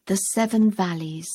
The Seven Valleys.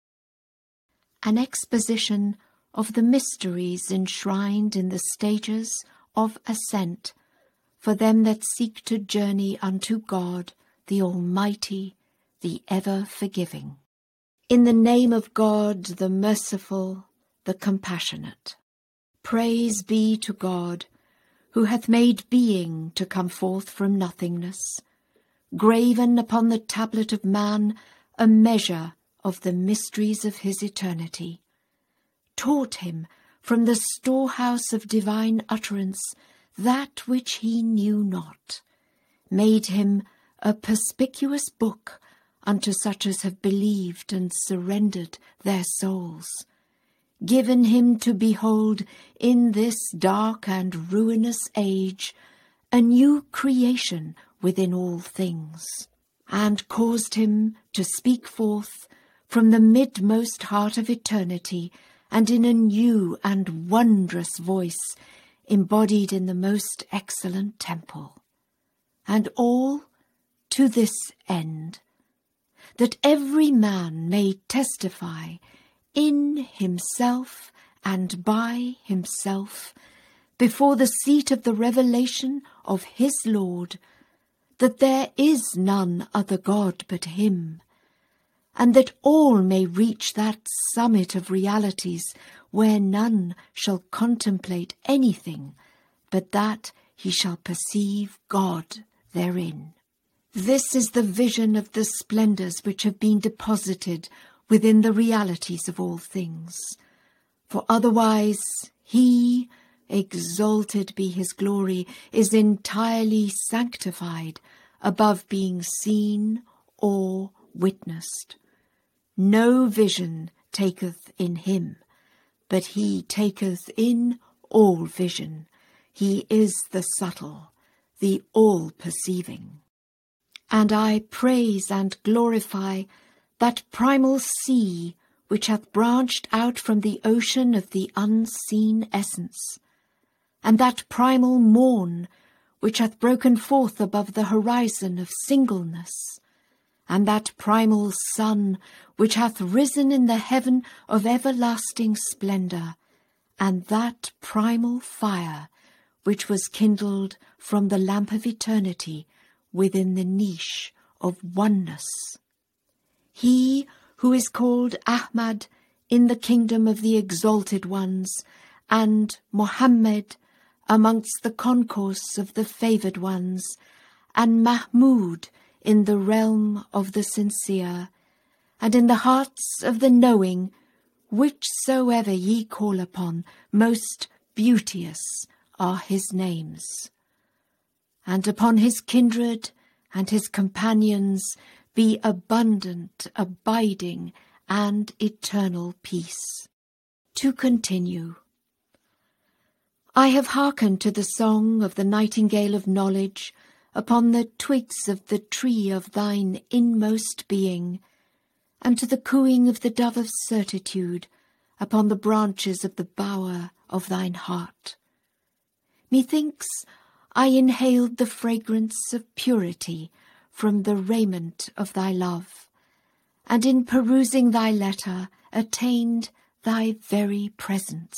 An exposition of the mysteries enshrined in the stages of ascent for them that seek to journey unto God, the Almighty, the ever-forgiving. In the name of God, the merciful, the compassionate. Praise be to God, who hath made being to come forth from nothingness, graven upon the tablet of man a measure of the mysteries of his eternity, taught him from the storehouse of divine utterance that which he knew not, made him a perspicuous book unto such as have believed and surrendered their souls, given him to behold in this dark and ruinous age a new creation within all things, and caused him to speak forth from the midmost heart of eternity, and in a new and wondrous voice embodied in the most excellent temple. And all to this end, that every man may testify in himself and by himself before the seat of the revelation of his Lord, that there is none other God but him, and that all may reach that summit of realities where none shall contemplate anything but that he shall perceive God therein. This is the vision of the splendours which have been deposited within the realities of all things. For otherwise he, exalted be his glory, is entirely sanctified above being seen or witnessed. No vision taketh in him, but he taketh in all vision. He is the subtle, the all-perceiving. And I praise and glorify that primal sea which hath branched out from the ocean of the unseen essence, and that primal morn which hath broken forth above the horizon of singleness, and that primal sun which hath risen in the heaven of everlasting splendour, and that primal fire which was kindled from the lamp of eternity within the niche of oneness. He who is called Ahmad in the kingdom of the exalted ones, and Mohammed amongst the concourse of the favoured ones, and Mahmud in the realm of the sincere, and in the hearts of the knowing, whichsoever ye call upon, most beauteous are his names. And upon his kindred and his companions be abundant, abiding, and eternal peace. To continue. I have hearkened to the song of the nightingale of knowledge upon the twigs of the tree of thine inmost being, and to the cooing of the dove of certitude upon the branches of the bower of thine heart. Methinks I inhaled the fragrance of purity from the raiment of thy love, and in perusing thy letter attained thy very presence.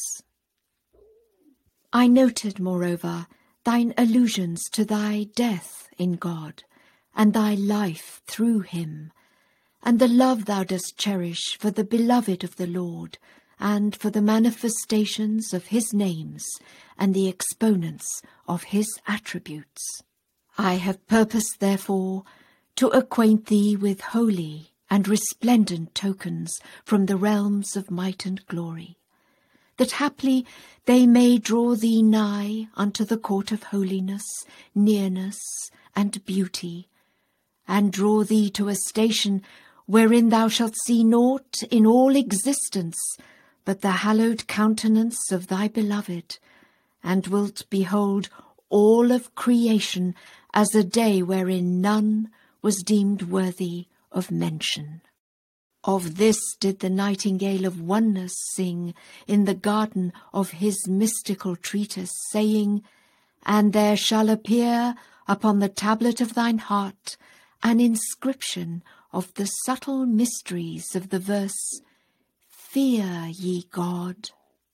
I noted, moreover, thine allusions to thy death in God, and thy life through him, and the love thou dost cherish for the beloved of the Lord, and for the manifestations of his names, and the exponents of his attributes. I have purposed, therefore, to acquaint thee with holy and resplendent tokens from the realms of might and glory, that haply they may draw thee nigh unto the court of holiness, nearness, and beauty, and draw thee to a station wherein thou shalt see naught in all existence but the hallowed countenance of thy beloved, and wilt behold all of creation as a day wherein none was deemed worthy of mention. Of this did the nightingale of oneness sing in the garden of his mystical treatise, saying, And there shall appear upon the tablet of thine heart an inscription of the subtle mysteries of the verse, "Fear ye God."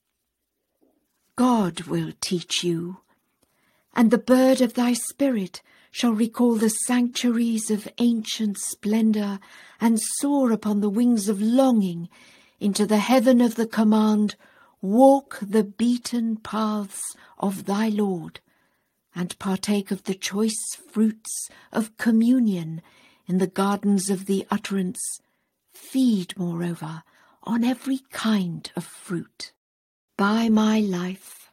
God will teach you, and the bird of thy spirit shall recall the sanctuaries of ancient splendour and soar upon the wings of longing into the heaven of the command, "Walk the beaten paths of thy Lord," and partake of the choice fruits of communion in the gardens of the utterance. Feed, moreover, on every kind of fruit. By my life,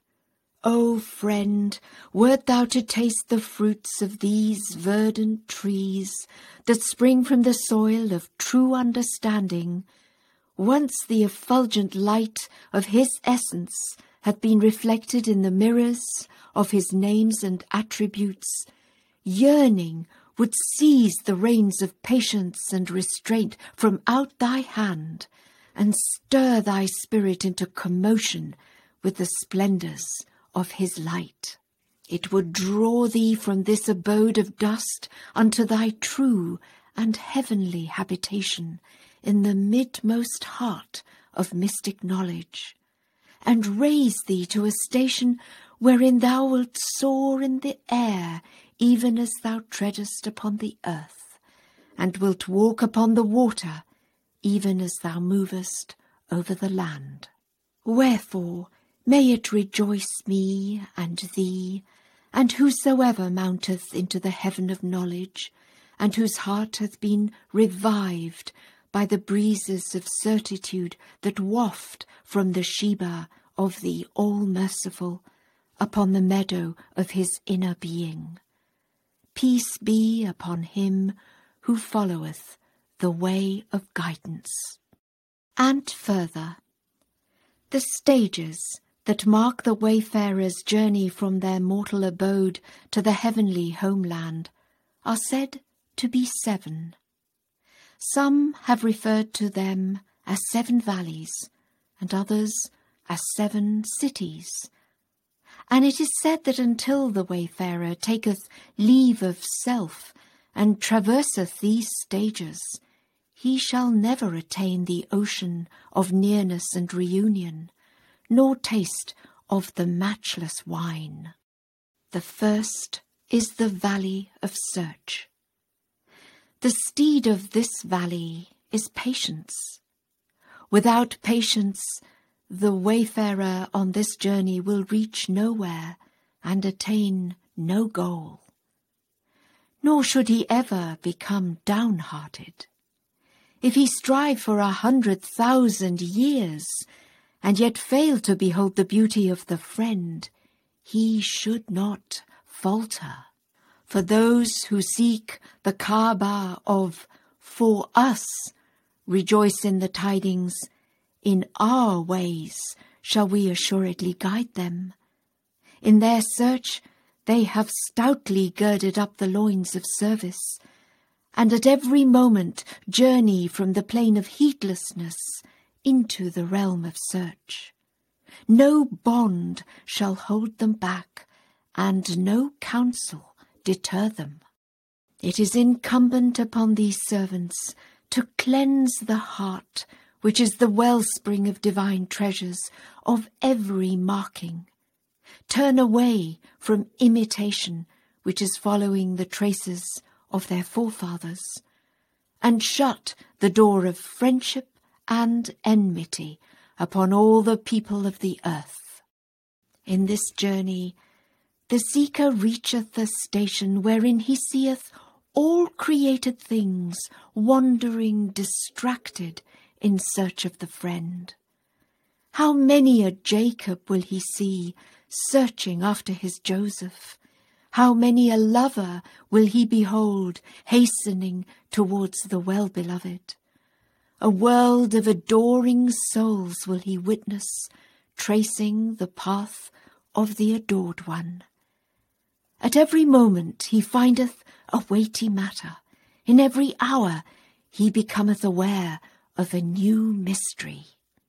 O friend, wert thou to taste the fruits of these verdant trees that spring from the soil of true understanding, once the effulgent light of his essence hath been reflected in the mirrors of his names and attributes, yearning would seize the reins of patience and restraint from out thy hand, and stir thy spirit into commotion with the splendours of his light. It would draw thee from this abode of dust unto thy true and heavenly habitation in the midmost heart of mystic knowledge, and raise thee to a station wherein thou wilt soar in the air even as thou treadest upon the earth, and wilt walk upon the water even as thou movest over the land. Wherefore may it rejoice me and thee, and whosoever mounteth into the heaven of knowledge, and whose heart hath been revived by the breezes of certitude that waft from the Sheba of the All-Merciful upon the meadow of his inner being. Peace be upon him who followeth the way of guidance. And further, the stages that mark the wayfarer's journey from their mortal abode to the heavenly homeland are said to be 7. Some have referred to them as 7 valleys, and others as 7 cities. And it is said that until the wayfarer taketh leave of self and traverseth these stages, he shall never attain the ocean of nearness and reunion, nor taste of the matchless wine. The first is the valley of search. The steed of this valley is patience. Without patience, the wayfarer on this journey will reach nowhere and attain no goal. Nor should he ever become downhearted. If he strive for 100,000 years, and yet fail to behold the beauty of the friend, he should not falter. For those who seek the Kaaba of "for us" rejoice in the tidings, "In our ways shall we assuredly guide them." In their search they have stoutly girded up the loins of service, and at every moment journey from the plane of heedlessness into the realm of search. No bond shall hold them back, and no counsel deter them. It is incumbent upon these servants to cleanse the heart, which is the wellspring of divine treasures, of every marking. Turn away from imitation, which is following the traces of their forefathers, and shut the door of friendship and enmity upon all the people of the earth. In this journey, the seeker reacheth a station wherein he seeth all created things wandering distracted in search of the friend. How many a Jacob will he see searching after his Joseph? How many a lover will he behold hastening towards the well-beloved? A world of adoring souls will he witness, tracing the path of the adored one. At every moment he findeth a weighty matter. In every hour he becometh aware of a new mystery.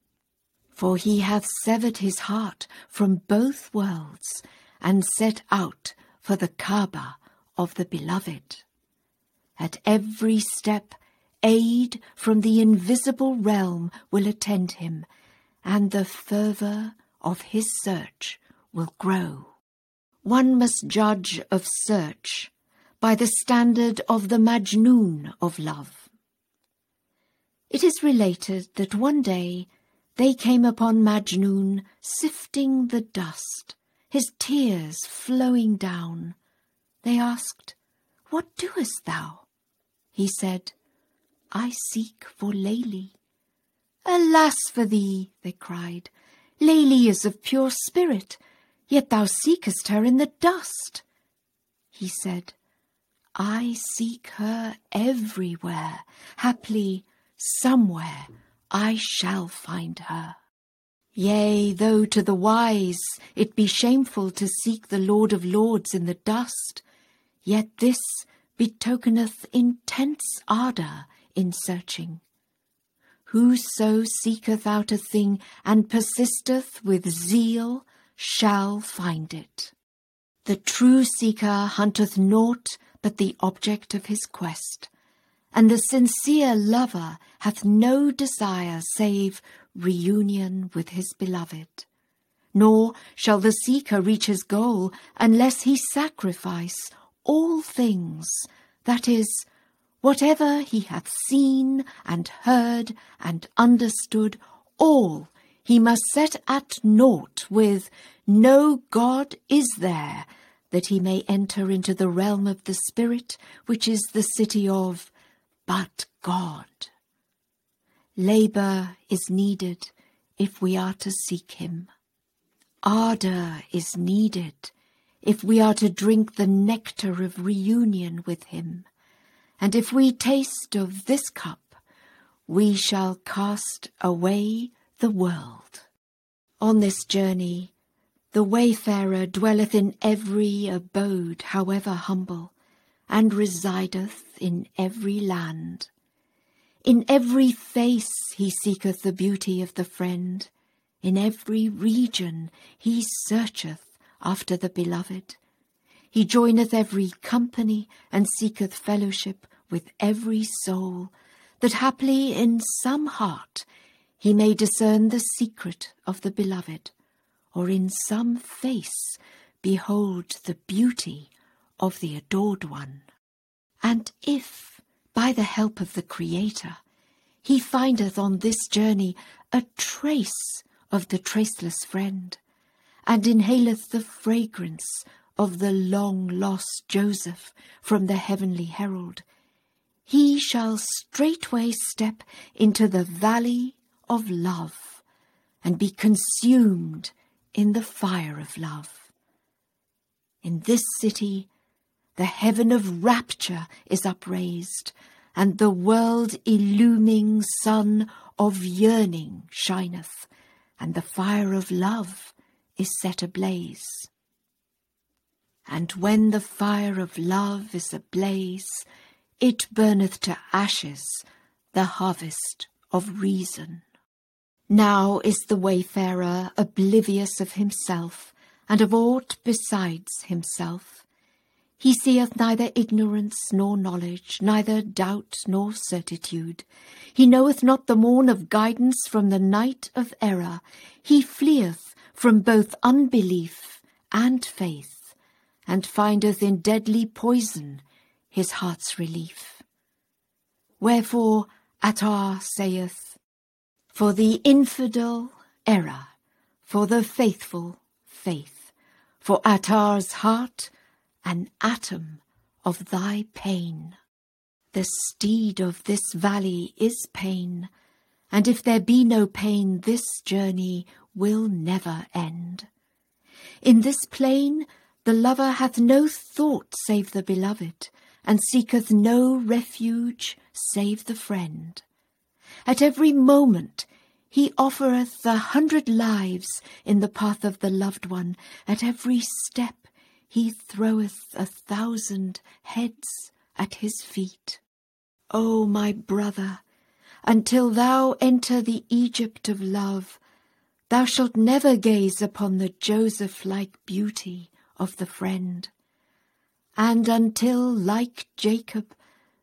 For he hath severed his heart from both worlds, and set out for the Kaaba of the beloved. At every step, aid from the invisible realm will attend him, and the fervour of his search will grow. One must judge of search by the standard of the Majnun of love. It is related that one day they came upon Majnun sifting the dust, his tears flowing down. They asked, "What doest thou?" He said, "I seek for Layli." "Alas for thee," they cried, "Layli is of pure spirit, yet thou seekest her in the dust." He said, "I seek her everywhere. Haply, somewhere I shall find her. Yea, though to the wise it be shameful to seek the Lord of Lords in the dust, yet this betokeneth intense ardour in searching. Whoso seeketh out a thing and persisteth with zeal shall find it. The true seeker hunteth naught but the object of his quest, and the sincere lover hath no desire save reunion with his beloved. Nor shall the seeker reach his goal unless he sacrifice all things, that is, whatever he hath seen and heard and understood, all he must set at naught with "No God is there," that he may enter into the realm of the spirit, which is the city of but God. Labour is needed if we are to seek him. Ardour is needed if we are to drink the nectar of reunion with him. And if we taste of this cup, we shall cast away the world. On this journey, the wayfarer dwelleth in every abode, however humble, and resideth in every land. In every face he seeketh the beauty of the friend. In every region he searcheth after the beloved. He joineth every company and seeketh fellowship with every soul, that haply in some heart he may discern the secret of the beloved, or in some face behold the beauty of the adored one. And if, by the help of the Creator, he findeth on this journey a trace of the traceless friend, and inhaleth the fragrance of the long-lost Joseph from the heavenly herald, he shall straightway step into the valley of love, and be consumed in the fire of love. In this city the heaven of rapture is upraised, and the world-illuming sun of yearning shineth, and the fire of love is set ablaze. And when the fire of love is ablaze, it burneth to ashes the harvest of reason. Now is the wayfarer oblivious of himself, and of aught besides himself. He seeth neither ignorance nor knowledge, neither doubt nor certitude. He knoweth not the morn of guidance from the night of error. He fleeth from both unbelief and faith, and findeth in deadly poison his heart's relief. Wherefore Attar saith, "For the infidel error, for the faithful faith, for Attar's heart an atom of thy pain." The steed of this valley is pain, and if there be no pain, this journey will never end. In this plain the lover hath no thought save the beloved, and seeketh no refuge save the friend. At every moment he offereth 100 lives in the path of the loved one. At every step he throweth 1,000 heads at his feet. O my brother, until thou enter the Egypt of love, thou shalt never gaze upon the Joseph-like beauty of the friend. And until, like Jacob,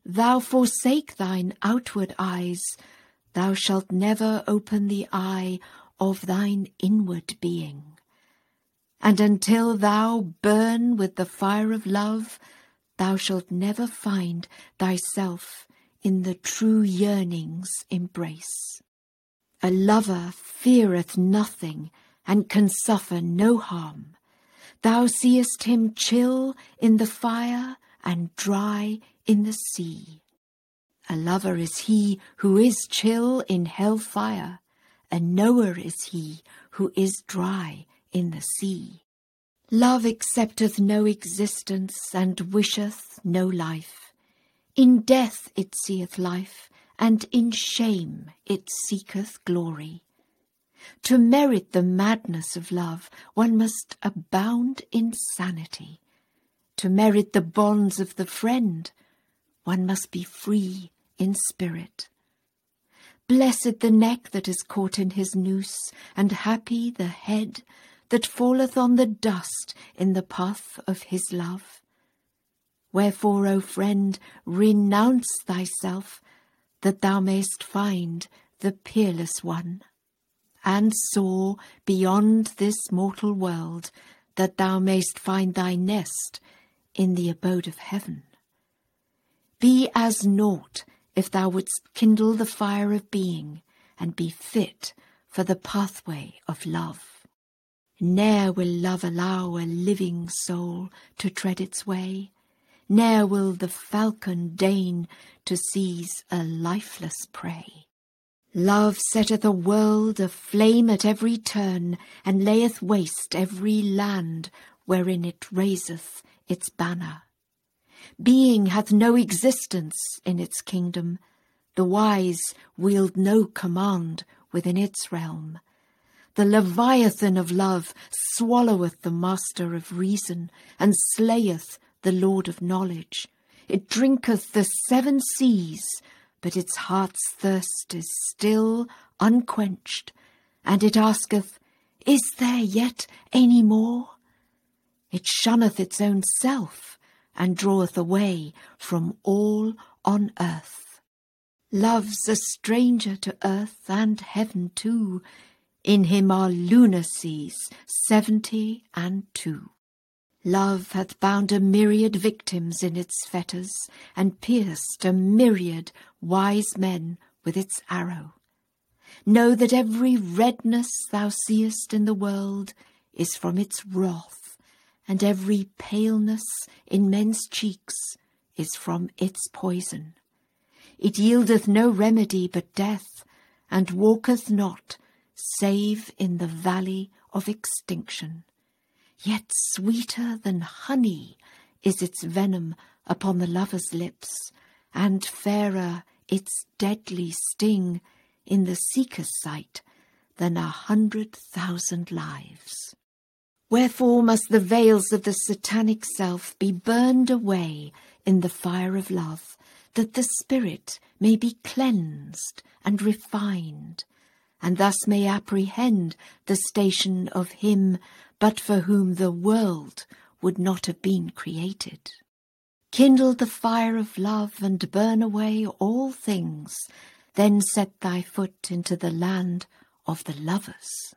thou forsake thine outward eyes, thou shalt never open the eye of thine inward being. And until thou burn with the fire of love, thou shalt never find thyself in the true yearning's embrace. A lover feareth nothing and can suffer no harm. Thou seest him chill in the fire and dry in the sea. A lover is he who is chill in hell fire, a knower is he who is dry in the sea. Love accepteth no existence and wisheth no life. In death it seeth life, and in shame it seeketh glory. To merit the madness of love, one must abound in sanity. To merit the bonds of the friend, one must be free in spirit. Blessed the neck that is caught in his noose, and happy the head that falleth on the dust in the path of his love. Wherefore, O friend, renounce thyself, that thou mayst find the peerless one, and soar beyond this mortal world, that thou mayst find thy nest in the abode of heaven. Be as naught if thou wouldst kindle the fire of being, and be fit for the pathway of love. Ne'er will love allow a living soul to tread its way, ne'er will the falcon deign to seize a lifeless prey. Love setteth a world aflame at every turn, and layeth waste every land wherein it raiseth its banner. Being hath no existence in its kingdom, the wise wield no command within its realm. The Leviathan of love swalloweth the master of reason, and slayeth the Lord of knowledge. It drinketh the 7 seas, but its heart's thirst is still unquenched, and it asketh, Is there yet any more? It shunneth its own self, and draweth away from all on earth. Love's a stranger to earth and heaven too. In him are lunacies 72. Love hath bound a myriad victims in its fetters, and pierced a myriad wise men with its arrow. Know that every redness thou seest in the world is from its wrath, and every paleness in men's cheeks is from its poison. It yieldeth no remedy but death, and walketh not save in the valley of extinction. Yet sweeter than honey is its venom upon the lover's lips, and fairer its deadly sting in the seeker's sight than 100,000 lives. Wherefore must the veils of the satanic self be burned away in the fire of love, that the spirit may be cleansed and refined, and thus may apprehend the station of him but for whom the world would not have been created. Kindle the fire of love and burn away all things, then set thy foot into the land of the lovers.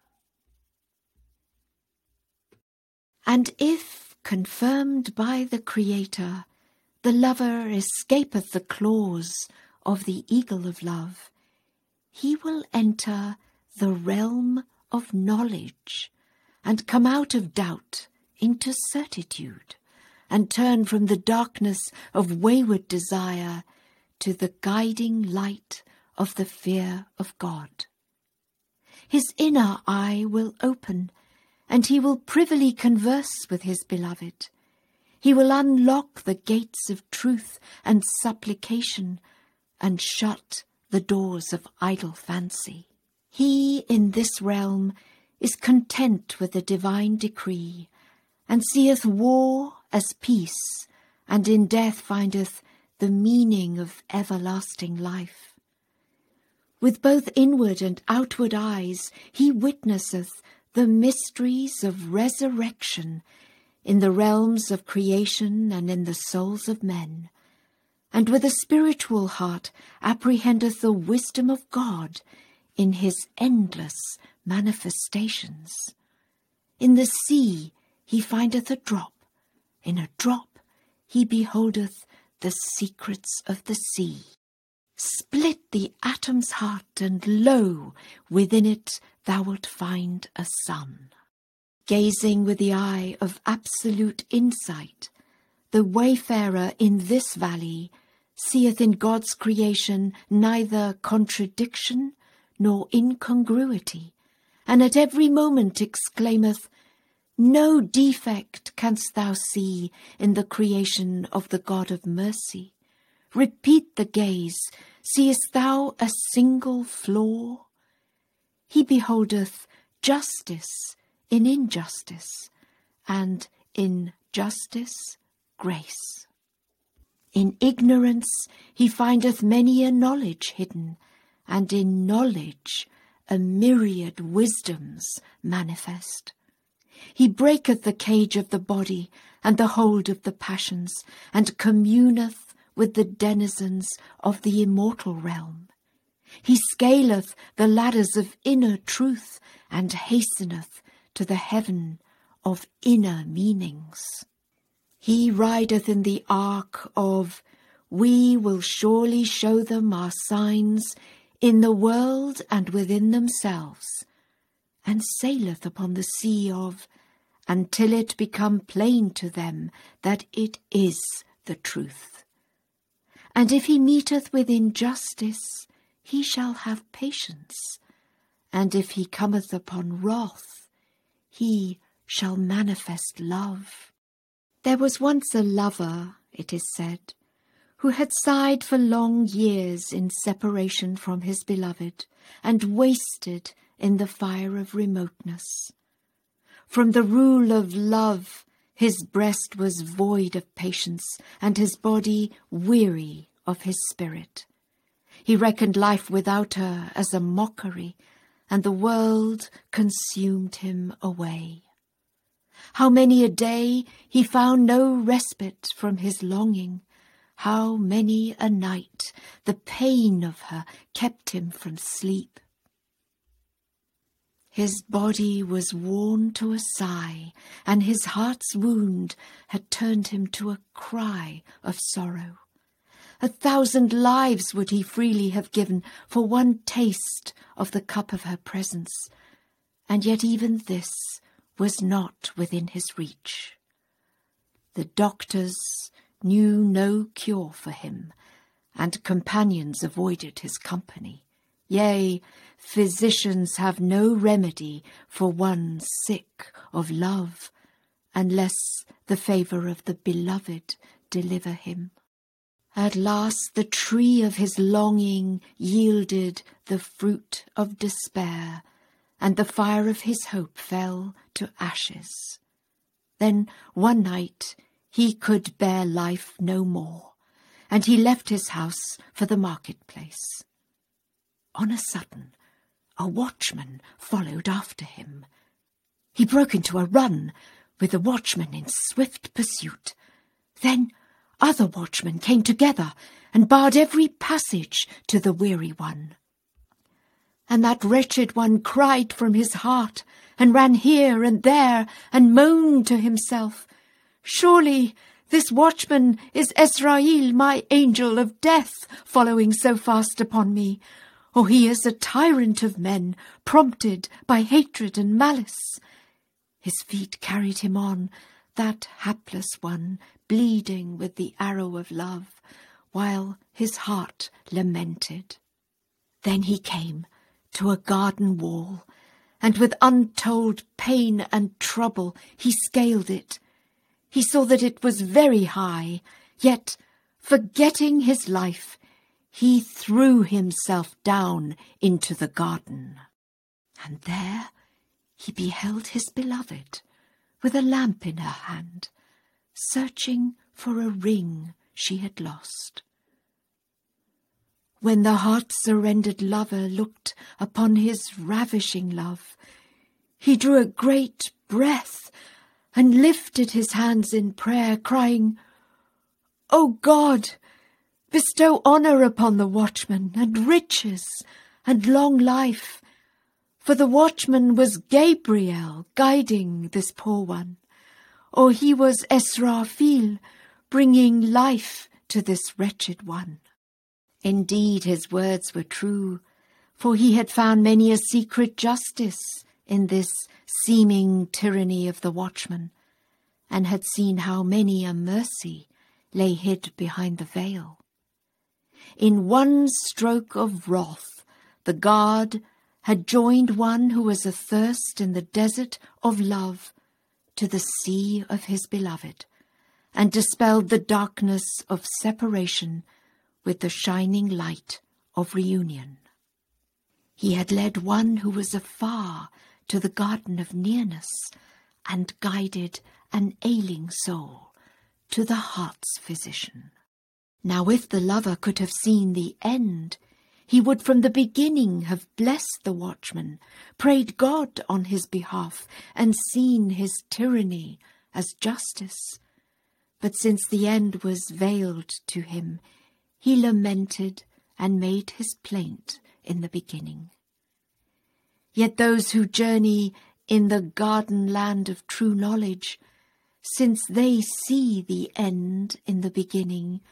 And if, confirmed by the Creator, the lover escapeth the claws of the eagle of love, he will enter the realm of knowledge, and come out of doubt into certitude, and turn from the darkness of wayward desire to the guiding light of the fear of God. His inner eye will open, and he will privily converse with his beloved. He will unlock the gates of truth and supplication, and shut the doors of idle fancy. He in this realm is content with the divine decree, and seeth war as peace, and in death findeth the meaning of everlasting life. With both inward and outward eyes he witnesseth the mysteries of resurrection in the realms of creation and in the souls of men, and with a spiritual heart apprehendeth the wisdom of God in his endless manifestations. In the sea he findeth a drop, in a drop he beholdeth the secrets of the sea. Split the atom's heart, and lo, within it thou wilt find a sun. Gazing with the eye of absolute insight, the wayfarer in this valley seeth in God's creation neither contradiction nor incongruity, and at every moment exclaimeth, "No defect canst thou see in the creation of the God of mercy. Repeat the gaze, seest thou a single flaw? He beholdeth justice in injustice, and in justice grace. In ignorance he findeth many a knowledge hidden, and in knowledge a myriad wisdoms manifest. He breaketh the cage of the body and the hold of the passions, and communeth with the denizens of the immortal realm. He scaleth the ladders of inner truth, and hasteneth to the heaven of inner meanings. He rideth in the ark of, "We will surely show them our signs in the world and within themselves," and saileth upon the sea of, "Until it become plain to them that it is the truth." And if he meeteth with injustice, he shall have patience, and if he cometh upon wrath, he shall manifest love. There was once a lover, it is said, who had sighed for long years in separation from his beloved, and wasted in the fire of remoteness. From the rule of love his breast was void of patience, and his body weary of his spirit. He reckoned life without her as a mockery, and the world consumed him away. How many a day he found no respite from his longing, how many a night the pain of her kept him from sleep. His body was worn to a sigh, and his heart's wound had turned him to a cry of sorrow. 1,000 lives would he freely have given for one taste of the cup of her presence, and yet even this was not within his reach. The doctors knew no cure for him, and companions avoided his company. Yea, physicians have no remedy for one sick of love, unless the favour of the beloved deliver him. At last the tree of his longing yielded the fruit of despair, and the fire of his hope fell to ashes. Then one night he could bear life no more, and he left his house for the marketplace. On a sudden, a watchman followed after him. He broke into a run, with the watchman in swift pursuit. Then other watchmen came together and barred every passage to the weary one. And that wretched one cried from his heart, and ran here and there, and moaned to himself, "Surely this watchman is Ezrael, my angel of death, following so fast upon me, or he is a tyrant of men, prompted by hatred and malice." His feet carried him on, that hapless one, bleeding with the arrow of love, while his heart lamented. Then he came to a garden wall, and with untold pain and trouble he scaled it. He saw that it was very high, yet, forgetting his life, he threw himself down into the garden. And there he beheld his beloved, with a lamp in her hand, searching for a ring she had lost. When the heart-surrendered lover looked upon his ravishing love, he drew a great breath and lifted his hands in prayer, crying, "O God, Bestow honour upon the watchman, and riches, and long life. For the watchman was Gabriel guiding this poor one, or he was Esrafil bringing life to this wretched one. Indeed, his words were true, for he had found many a secret justice in this seeming tyranny of the watchman, and had seen how many a mercy lay hid behind the veil. In one stroke of wrath, the guard had joined one who was athirst in the desert of love to the sea of his beloved, and dispelled the darkness of separation with the shining light of reunion. He had led one who was afar to the garden of nearness, and guided an ailing soul to the heart's physician. Now if the lover could have seen the end, he would from the beginning have blessed the watchman, prayed God on his behalf, and seen his tyranny as justice. But since the end was veiled to him, he lamented and made his plaint in the beginning. Yet those who journey in the garden land of true knowledge, since they see the end in the beginning,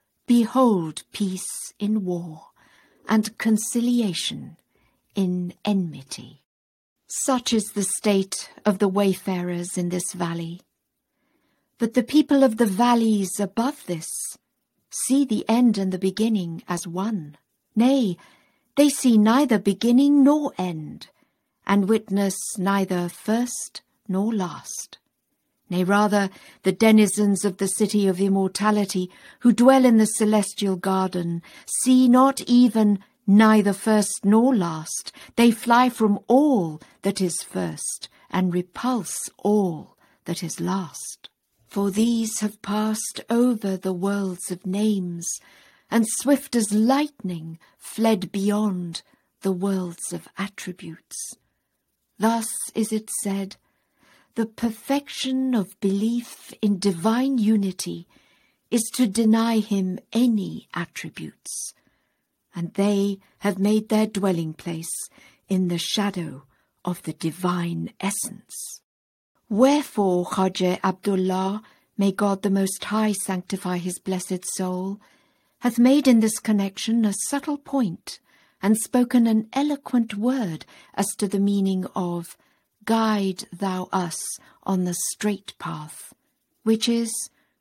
behold peace in war, and conciliation in enmity. Such is the state of the wayfarers in this valley. But the people of the valleys above this see the end and the beginning as one. Nay, they see neither beginning nor end, and witness neither first nor last. Nay, rather, the denizens of the city of immortality, who dwell in the celestial garden, see not even neither first nor last. They fly from all that is first, and repulse all that is last. For these have passed over the worlds of names, and swift as lightning fled beyond the worlds of attributes. Thus is it said, the perfection of belief in divine unity is to deny him any attributes, and they have made their dwelling place in the shadow of the divine essence. Wherefore Khwaja Abdullah, may God the Most High sanctify his blessed soul, hath made in this connection a subtle point, and spoken an eloquent word as to the meaning of guide thou us on the straight path, which is,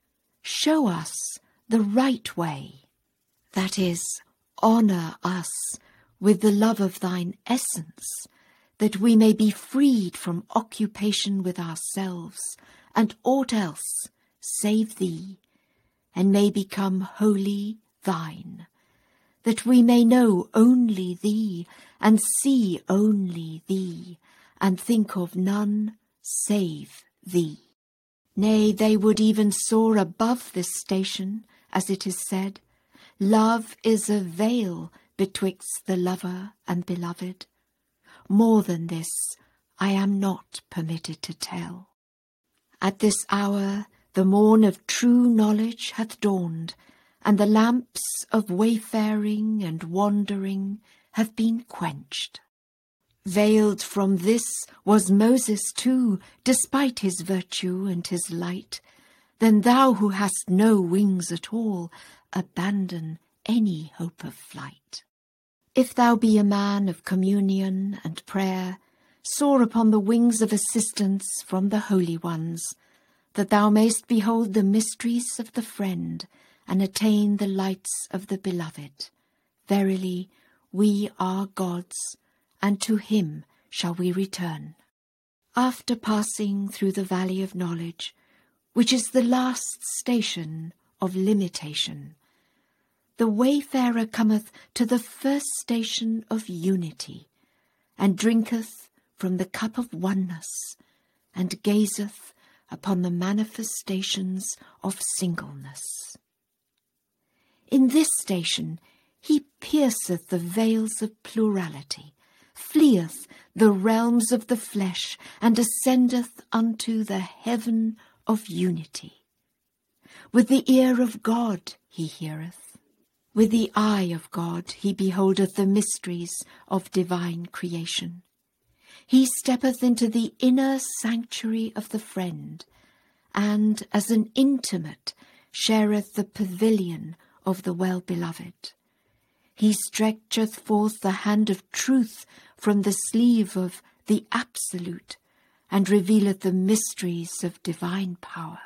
show us the right way. That is, honour us with the love of thine essence, that we may be freed from occupation with ourselves and aught else save thee, and may become wholly thine, that we may know only thee, and see only thee, and think of none save thee. Nay, they would even soar above this station, as it is said, love is a veil betwixt the lover and beloved. More than this I am not permitted to tell. At this hour the morn of true knowledge hath dawned, and the lamps of wayfaring and wandering have been quenched. Veiled from this was Moses too, despite his virtue and his light. Then thou who hast no wings at all, abandon any hope of flight. If thou be a man of communion and prayer, soar upon the wings of assistance from the holy ones, that thou mayst behold the mysteries of the friend, and attain the lights of the beloved. Verily, we are God's, and to him shall we return. After passing through the valley of knowledge, which is the last station of limitation, the wayfarer cometh to the first station of unity, and drinketh from the cup of oneness, and gazeth upon the manifestations of singleness. In this station he pierceth the veils of plurality, fleeth the realms of the flesh, and ascendeth unto the heaven of unity. With the ear of God he heareth, With the eye of God he beholdeth the mysteries of divine creation. He steppeth into the inner sanctuary of the friend, and as an intimate shareth the pavilion of the well-beloved. He stretcheth forth the hand of truth from the sleeve of the Absolute, and revealeth the mysteries of divine power.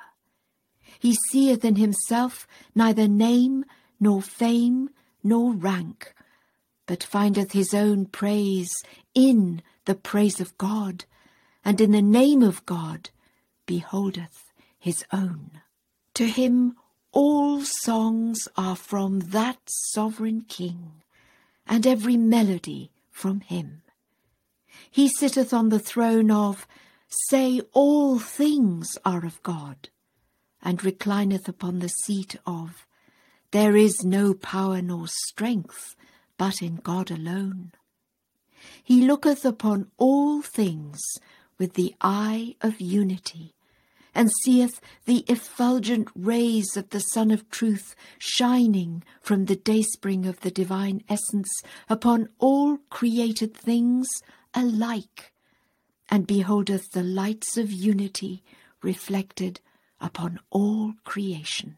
He seeth in himself neither name, nor fame, nor rank, but findeth his own praise in the praise of God, and in the name of God beholdeth his own. To him all songs are from that sovereign King, and every melody from him. He sitteth on the throne of, say all things are of God, and reclineth upon the seat of, there is no power nor strength but in God alone. He looketh upon all things with the eye of unity, and seeth the effulgent rays of the Sun of Truth shining from the dayspring of the divine essence upon all created things alike, and beholdeth the lights of unity reflected upon all creation.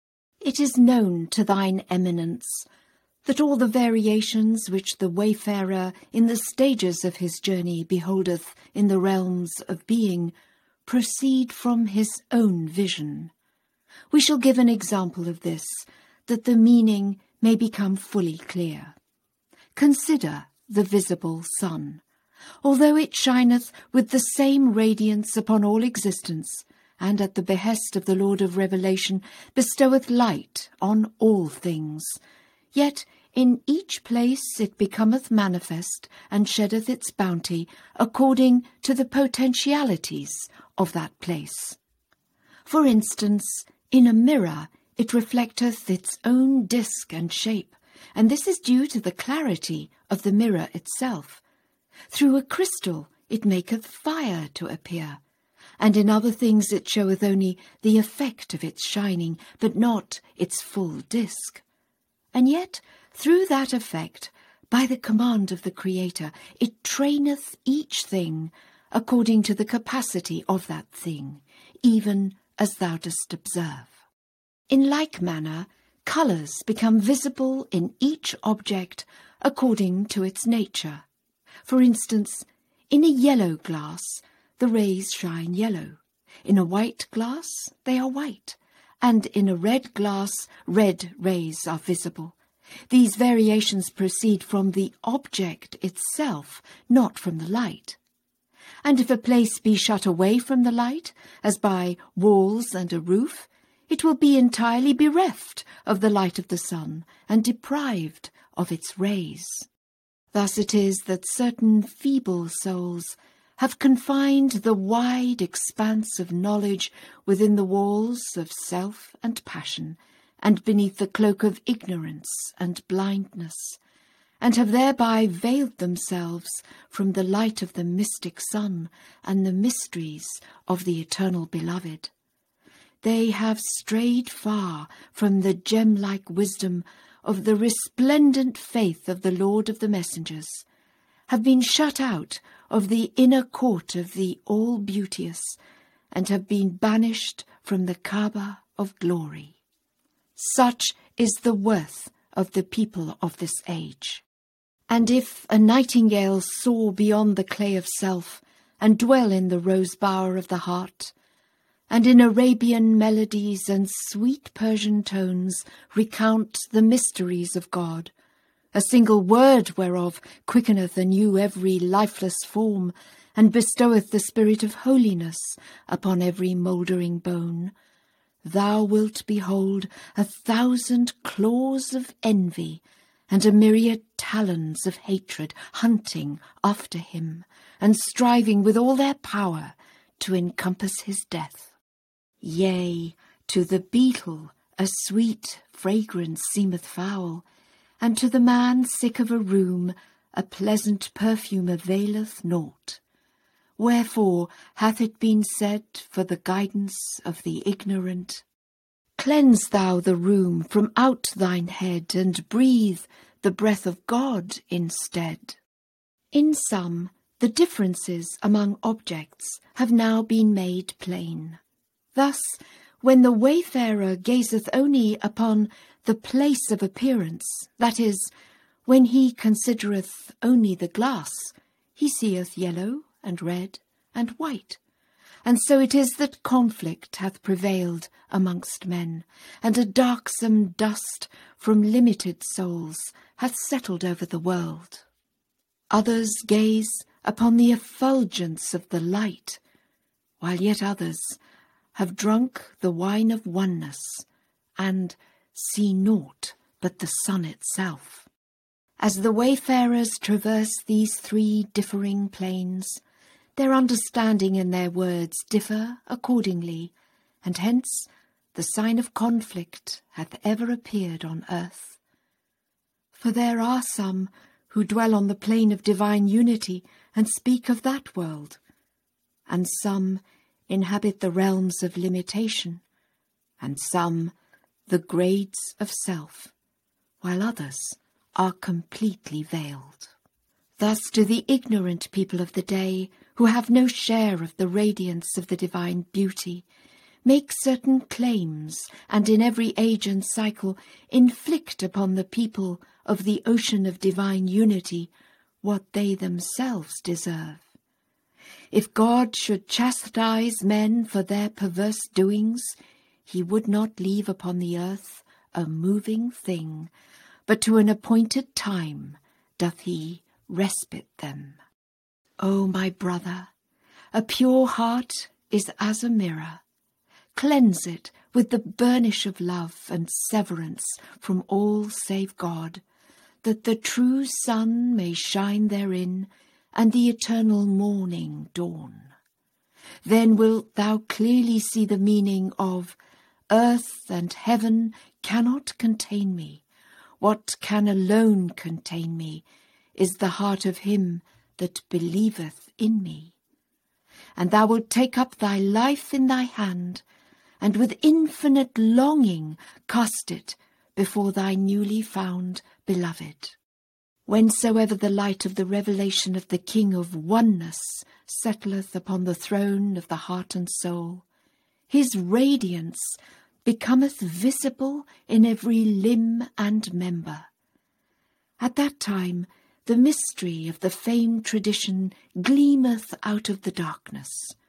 It is known to thine eminence that all the variations which the wayfarer in the stages of his journey beholdeth in the realms of being proceed from his own vision. We shall give an example of this, that the meaning may become fully clear. Consider the visible sun. Although it shineth with the same radiance upon all existence, and at the behest of the Lord of Revelation bestoweth light on all things, yet in each place it becometh manifest, and sheddeth its bounty according to the potentialities of that place. For instance, in a mirror it reflecteth its own disk and shape, and this is due to the clarity of the mirror itself. Through a crystal it maketh fire to appear, and in other things it showeth only the effect of its shining, but not its full disk. And yet, through that effect, by the command of the Creator, it traineth each thing according to the capacity of that thing, even as thou dost observe. In like manner, colours become visible in each object according to its nature. For instance, in a yellow glass, the rays shine yellow. In a white glass, they are white. And in a red glass, red rays are visible. These variations proceed from the object itself, not from the light. And if a place be shut away from the light, as by walls and a roof, it will be entirely bereft of the light of the sun and deprived of its rays. Thus it is that certain feeble souls have confined the wide expanse of knowledge within the walls of self and passion, and beneath the cloak of ignorance and blindness, and have thereby veiled themselves from the light of the mystic sun and the mysteries of the eternal beloved. They have strayed far from the gem-like wisdom of the resplendent faith of the Lord of the Messengers, have been shut out of the inner court of the All-Beauteous, and have been banished from the Kaaba of glory. Such is the worth of the people of this age. And if a nightingale soar beyond the clay of self, and dwell in the rose bower of the heart, and in Arabian melodies and sweet Persian tones recount the mysteries of God, a single word whereof quickeneth anew every lifeless form, and bestoweth the spirit of holiness upon every mouldering bone, thou wilt behold 1,000 claws of envy, and a myriad talons of hatred hunting after him, and striving with all their power to encompass his death. Yea, to the beetle a sweet fragrance seemeth foul, and to the man sick of a rheum a pleasant perfume availeth naught. Wherefore hath it been said for the guidance of the ignorant, Cleanse thou the room from out thine head, and breathe the breath of God instead. In sum, the differences among objects have now been made plain. Thus, when the wayfarer gazeth only upon the place of appearance, that is, when he considereth only the glass, he seeth yellow and red and white. And so it is that conflict hath prevailed amongst men, and a darksome dust from limited souls hath settled over the world. Others gaze upon the effulgence of the light, while yet others have drunk the wine of oneness, and see naught but the sun itself. As the wayfarers traverse these three differing planes, their understanding and their words differ accordingly, and hence the sign of conflict hath ever appeared on earth. For there are some who dwell on the plane of divine unity and speak of that world, and some inhabit the realms of limitation, and some the grades of self, while others are completely veiled. Thus do the ignorant people of the day, who have no share of the radiance of the divine beauty, make certain claims, and in every age and cycle inflict upon the people of the ocean of divine unity what they themselves deserve. If God should chastise men for their perverse doings, he would not leave upon the earth a moving thing, but to an appointed time doth he respite them. O my brother, a pure heart is as a mirror. Cleanse it with the burnish of love and severance from all save God, that the true sun may shine therein, and the eternal morning dawn. Then wilt thou clearly see the meaning of earth and heaven cannot contain me. What can alone contain me is the heart of him that believeth in me. And thou wilt take up thy life in thy hand, and with infinite longing cast it before thy newly found beloved. Whensoever the light of the revelation of the King of Oneness settleth upon the throne of the heart and soul, his radiance becometh visible in every limb and member. At that time the mystery of the famed tradition gleameth out of the darkness.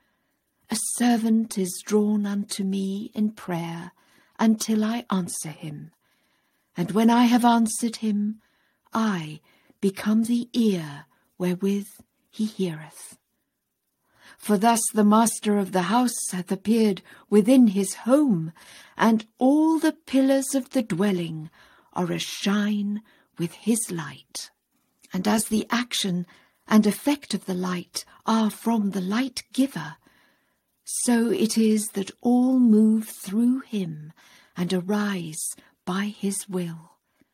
A servant is drawn unto me in prayer until I answer him, and when I have answered him, I become the ear wherewith he heareth. For thus the master of the house hath appeared within his home, and all the pillars of the dwelling are ashine with his light. And as the action and effect of the light are from the light giver, so it is that all move through him and arise by his will.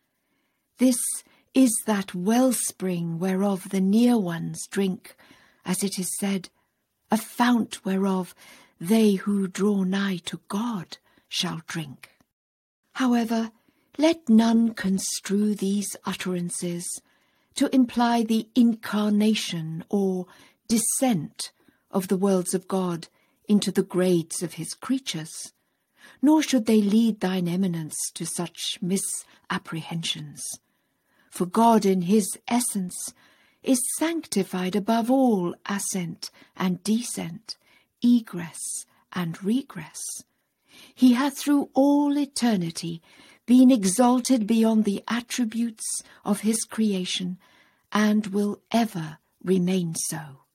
This is that wellspring whereof the near ones drink, as it is said, a fount whereof they who draw nigh to God shall drink. However, let none construe these utterances to imply the incarnation or descent of the worlds of God into the grades of his creatures, nor should they lead thine eminence to such misapprehensions. For God in his essence is sanctified above all ascent and descent, egress and regress. He hath through all eternity been exalted beyond the attributes of his creation, and will ever remain so.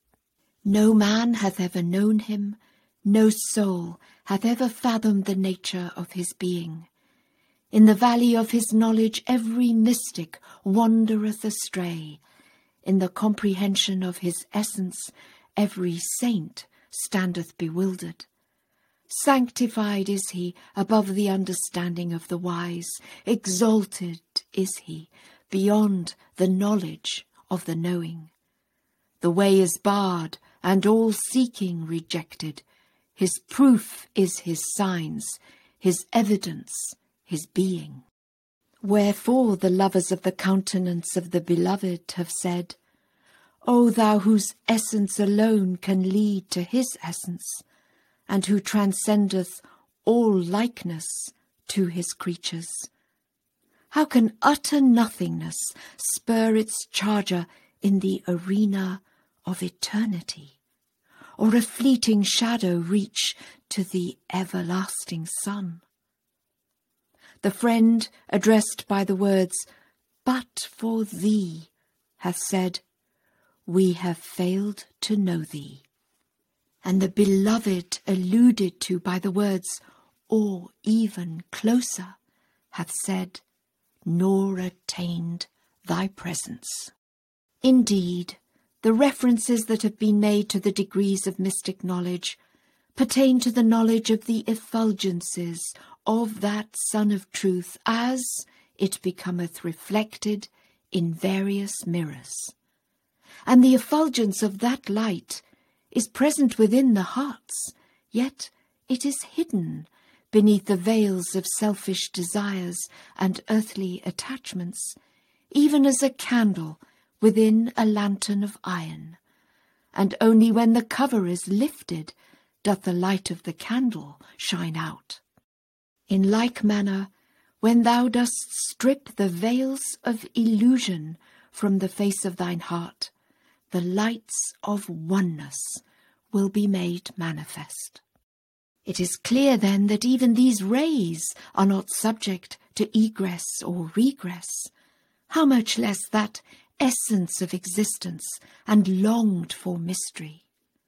No man hath ever known him, no soul hath ever fathomed the nature of his being. In the valley of his knowledge every mystic wandereth astray. In the comprehension of his essence every saint standeth bewildered. Sanctified is he above the understanding of the wise, exalted is he beyond the knowledge of the knowing. The way is barred, and all seeking rejected. His proof is his signs, his evidence, his being. Wherefore the lovers of the countenance of the beloved have said, O thou whose essence alone can lead to his essence, and who transcendeth all likeness to his creatures, how can utter nothingness spur its charger in the arena of eternity, or a fleeting shadow reach to the everlasting sun? The friend addressed by the words, "But for thee," hath said, "We have failed to know thee." And the beloved alluded to by the words, "Or even closer," hath said, "Nor attained thy presence." Indeed, the references that have been made to the degrees of mystic knowledge pertain to the knowledge of the effulgences of that Sun of Truth as it becometh reflected in various mirrors. And the effulgence of that light is present within the hearts, yet it is hidden beneath the veils of selfish desires and earthly attachments, even as a candle within a lantern of iron, and only when the cover is lifted doth the light of the candle shine out. In like manner, when thou dost strip the veils of illusion from the face of thine heart, the lights of oneness will be made manifest. It is clear then that even these rays are not subject to egress or regress, how much less that essence of existence and longed for mystery.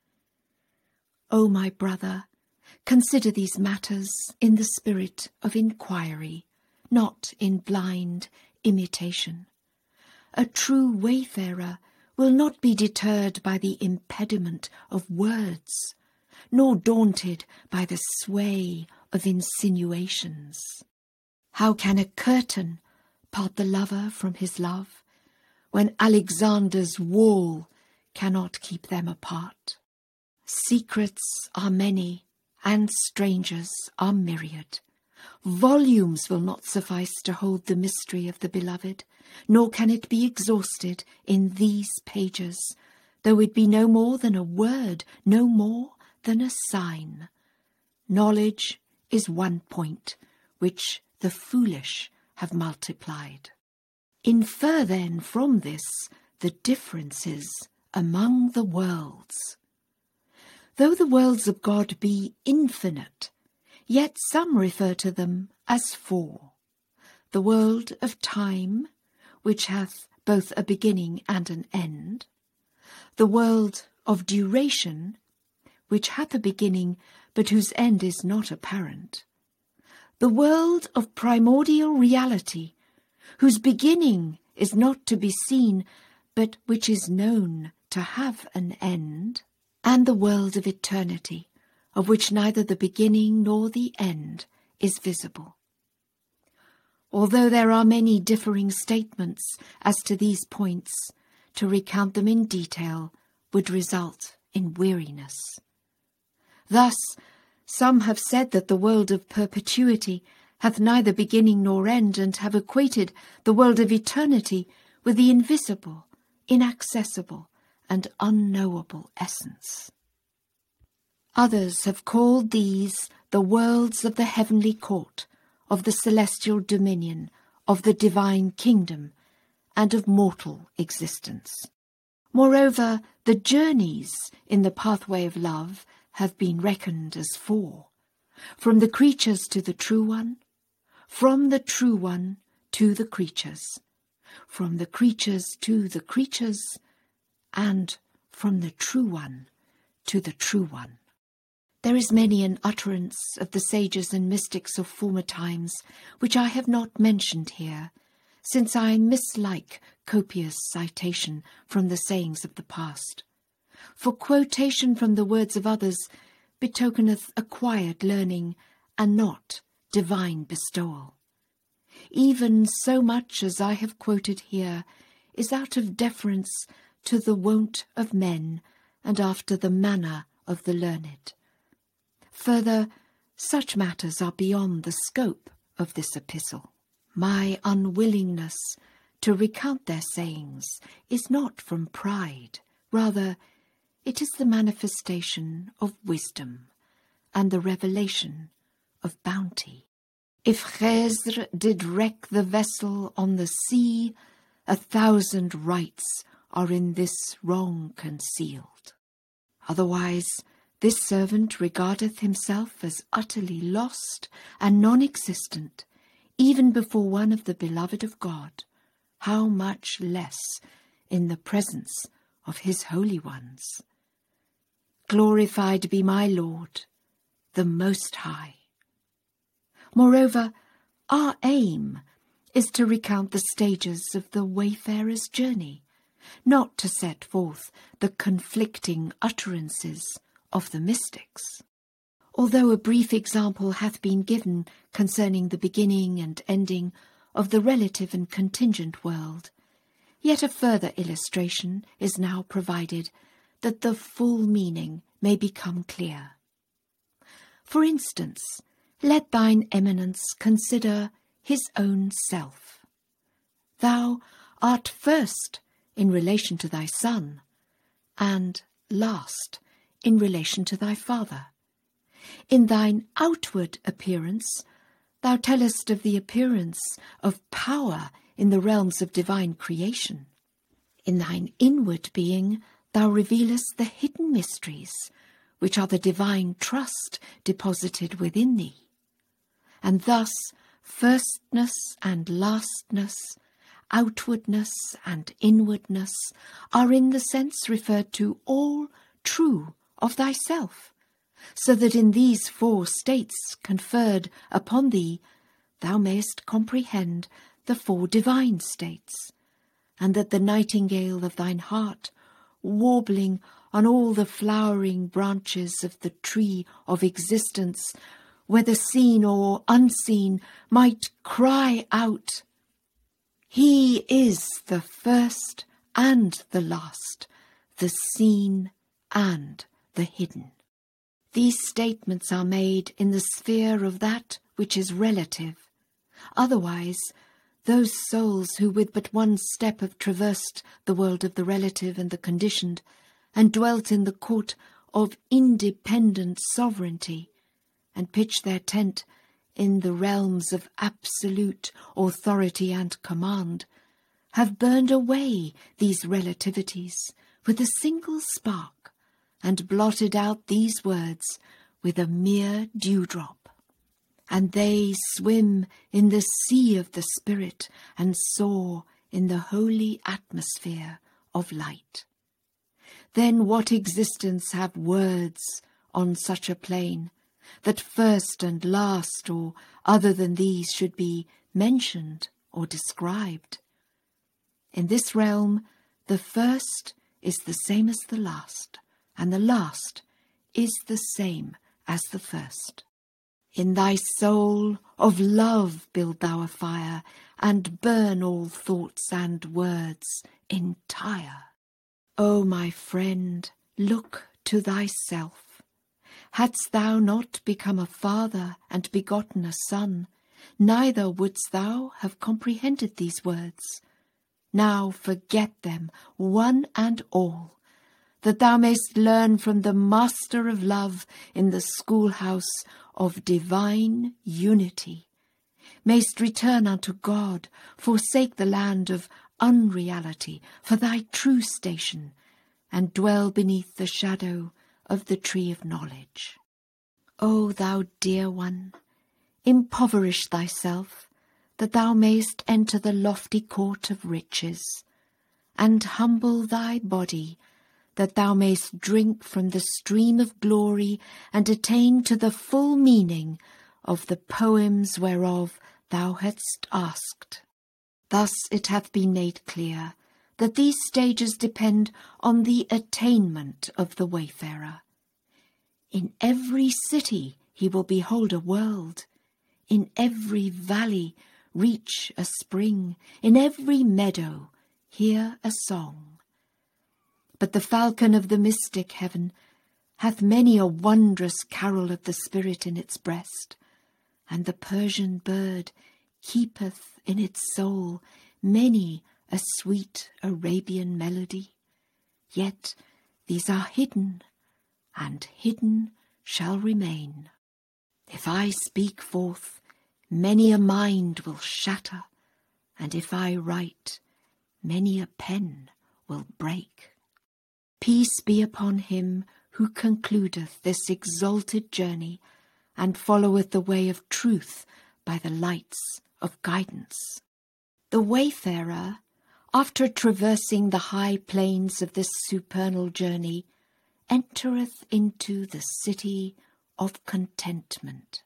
O my brother, consider these matters in the spirit of inquiry, not in blind imitation. A true wayfarer will not be deterred by the impediment of words, nor daunted by the sway of insinuations. How can a curtain part the lover from his love, when Alexander's wall cannot keep them apart? Secrets are many, and strangers are myriad. Volumes will not suffice to hold the mystery of the beloved, nor can it be exhausted in these pages, though it be no more than a word, no more than a sign. Knowledge is one point which the foolish have multiplied. Infer then from this the differences among the worlds. Though the worlds of God be infinite, yet some refer to them as four: the world of time, which hath both a beginning and an end; the world of duration, which hath a beginning, but whose end is not apparent; the world of primordial reality, whose beginning is not to be seen, but which is known to have an end; and the world of eternity, of which neither the beginning nor the end is visible. Although there are many differing statements as to these points, to recount them in detail would result in weariness. Thus, some have said that the world of perpetuity hath neither beginning nor end, and have equated the world of eternity with the invisible, inaccessible, and unknowable essence. Others have called these the worlds of the heavenly court, of the celestial dominion, of the divine kingdom, and of mortal existence. Moreover, the journeys in the pathway of love have been reckoned as four: from the creatures to the true one, from the true one to the creatures, from the creatures to the creatures, and from the true one to the true one. There is many an utterance of the sages and mystics of former times which I have not mentioned here, since I mislike copious citation from the sayings of the past. For quotation from the words of others betokeneth acquired learning, and not divine bestowal. Even so much as I have quoted here is out of deference to the wont of men, and after the manner of the learned. Further, Such matters are beyond the scope of this epistle. My unwillingness to recount their sayings is not from pride, rather it is the manifestation of wisdom and the revelation of bounty. If Khesr did wreck the vessel on the sea, 1,000 rights are in this wrong concealed. Otherwise, this servant regardeth himself as utterly lost and non-existent, even before one of the beloved of God, how much less in the presence of his holy ones. Glorified be my Lord, the Most High. Moreover, our aim is to recount the stages of the wayfarer's journey, not to set forth the conflicting utterances of the mystics. Although a brief example hath been given concerning the beginning and ending of the relative and contingent world, yet a further illustration is now provided that the full meaning may become clear. For instance, let thine eminence consider his own self. Thou art first in relation to thy son, and last in relation to thy father. In thine outward appearance, thou tellest of the appearance of power in the realms of divine creation. In thine inward being, thou revealest the hidden mysteries, which are the divine trust deposited within thee. And thus, firstness and lastness, outwardness and inwardness, are in the sense referred to all true of thyself, so that in these 4 states conferred upon thee, thou mayest comprehend the 4 divine states, and that the nightingale of thine heart, warbling on all the flowering branches of the tree of existence, whether seen or unseen, might cry out, He is the first and the last, the seen and the hidden. These statements are made in the sphere of that which is relative. Otherwise, those souls who with but one step have traversed the world of the relative and the conditioned, and dwelt in the court of independent sovereignty, and pitched their tent in the realms of absolute authority and command, have burned away these relativities with a single spark, and blotted out these words with a mere dewdrop. And they swim in the sea of the Spirit, and soar in the holy atmosphere of light. Then what existence have words on such a plane, that first and last or other than these should be mentioned or described? In this realm, the first is the same as the last, and the last is the same as the first. In thy soul of love build thou a fire, and burn all thoughts and words entire. O my friend, look to thyself. Hadst thou not become a father and begotten a son, neither wouldst thou have comprehended these words. Now forget them, one and all, that thou mayst learn from the Master of Love in the schoolhouse of divine unity, mayst return unto God, forsake the land of unreality for thy true station, and dwell beneath the shadow of the tree of knowledge. O thou dear one, impoverish thyself, that thou mayst enter the lofty court of riches, and humble thy body, that thou mayst drink from the stream of glory and attain to the full meaning of the poems whereof thou hadst asked. Thus it hath been made clear that these stages depend on the attainment of the wayfarer. In every city he will behold a world, in every valley reach a spring, in every meadow hear a song. But the falcon of the mystic heaven hath many a wondrous carol of the spirit in its breast, and the Persian bird keepeth in its soul many a sweet Arabian melody. Yet these are hidden, and hidden shall remain. If I speak forth, many a mind will shatter, and if I write, many a pen will break. Peace be upon him who concludeth this exalted journey, and followeth the way of truth by the lights of guidance. The wayfarer, after traversing the high plains of this supernal journey, entereth into the city of contentment.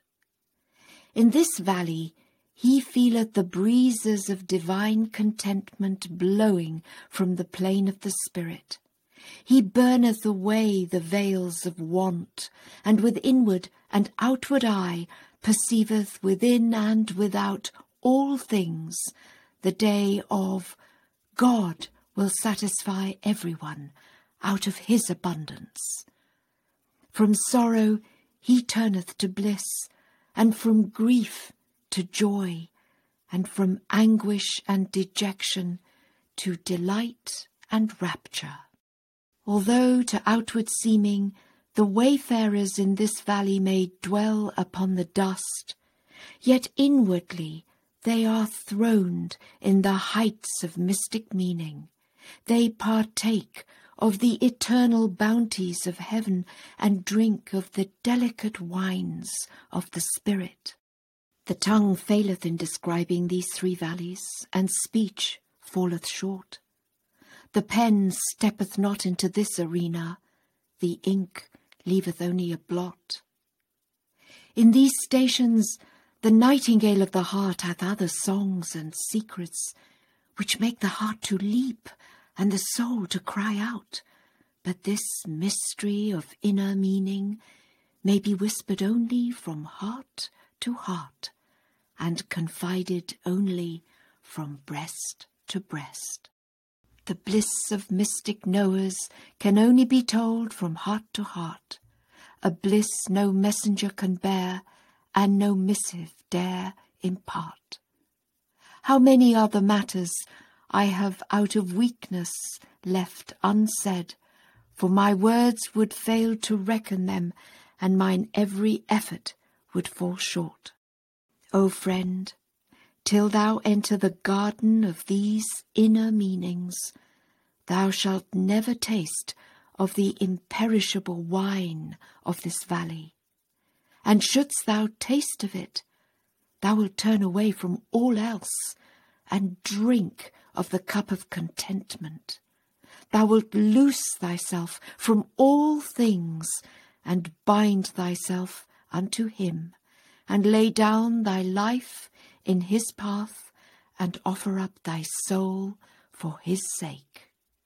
In this valley he feeleth the breezes of divine contentment blowing from the plain of the Spirit. He burneth away the veils of want, and with inward and outward eye perceiveth within and without all things the day of God will satisfy everyone out of his abundance. From sorrow he turneth to bliss, and from grief to joy, and from anguish and dejection to delight and rapture. Although to outward seeming the wayfarers in this valley may dwell upon the dust, yet inwardly they are throned in the heights of mystic meaning. They partake of the eternal bounties of heaven and drink of the delicate wines of the Spirit. The tongue faileth in describing these three valleys, and speech falleth short. The pen steppeth not into this arena, the ink leaveth only a blot. In these stations the nightingale of the heart hath other songs and secrets, which make the heart to leap and the soul to cry out. But this mystery of inner meaning may be whispered only from heart to heart, and confided only from breast to breast. The bliss of mystic knowers can only be told from heart to heart, a bliss no messenger can bear, and no missive dare impart. How many are the matters I have out of weakness left unsaid, for my words would fail to reckon them, and mine every effort would fall short. O friend, till thou enter the garden of these inner meanings, thou shalt never taste of the imperishable wine of this valley. And shouldst thou taste of it, thou wilt turn away from all else, and drink of the cup of contentment. Thou wilt loose thyself from all things, and bind thyself unto him, and lay down thy life in his path, and offer up thy soul for his sake.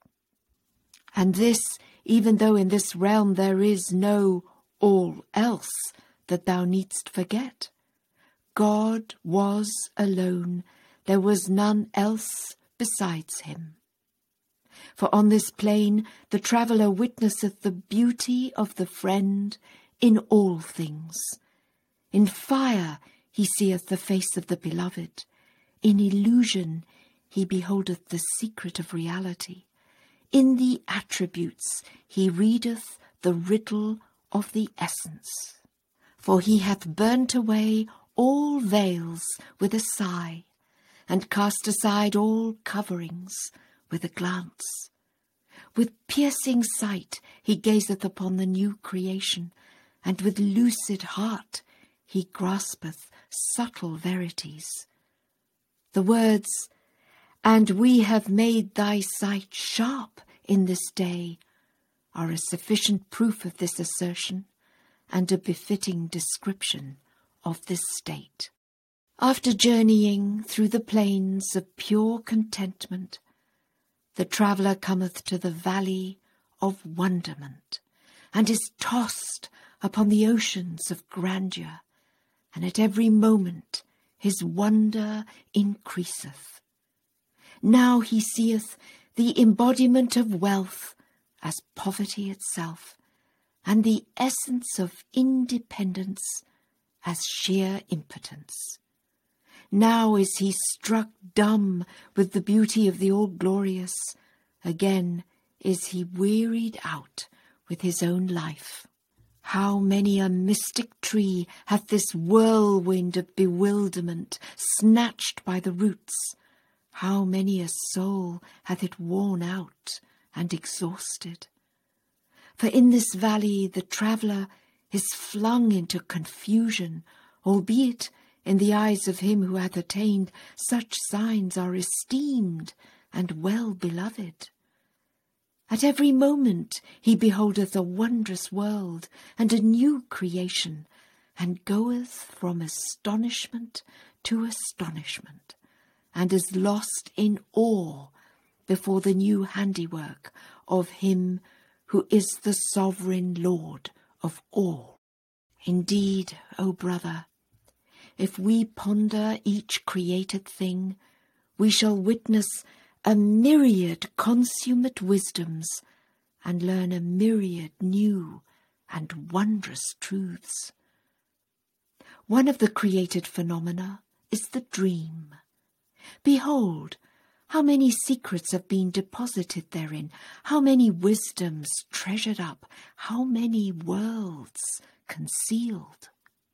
And this, even though in this realm there is no all else that thou needst forget. God was alone, there was none else besides him. For on this plain the traveller witnesseth the beauty of the friend in all things. In fire he seeth the face of the beloved. In illusion he beholdeth the secret of reality. In the attributes he readeth the riddle of the essence. For he hath burnt away all veils with a sigh, and cast aside all coverings with a glance. With piercing sight he gazeth upon the new creation, and with lucid heart he graspeth subtle verities. The words, "And we have made thy sight sharp in this day," are a sufficient proof of this assertion, and a befitting description of this state. After journeying through the plains of pure contentment, the traveller cometh to the valley of wonderment, and is tossed upon the oceans of grandeur, and at every moment his wonder increaseth. Now he seeth the embodiment of wealth as poverty itself, and the essence of independence as sheer impotence. Now is he struck dumb with the beauty of the all-glorious. Again is he wearied out with his own life. How many a mystic tree hath this whirlwind of bewilderment snatched by the roots! How many a soul hath it worn out and exhausted! For in this valley the traveller is flung into confusion, albeit in the eyes of him who hath attained such signs are esteemed and well beloved. At every moment he beholdeth a wondrous world and a new creation, and goeth from astonishment to astonishment, and is lost in awe before the new handiwork of him who is the sovereign Lord of all. Indeed, O brother, if we ponder each created thing, we shall witness a myriad consummate wisdoms and learn a myriad new and wondrous truths. One of the created phenomena is the dream. Behold, how many secrets have been deposited therein, how many wisdoms treasured up, how many worlds concealed.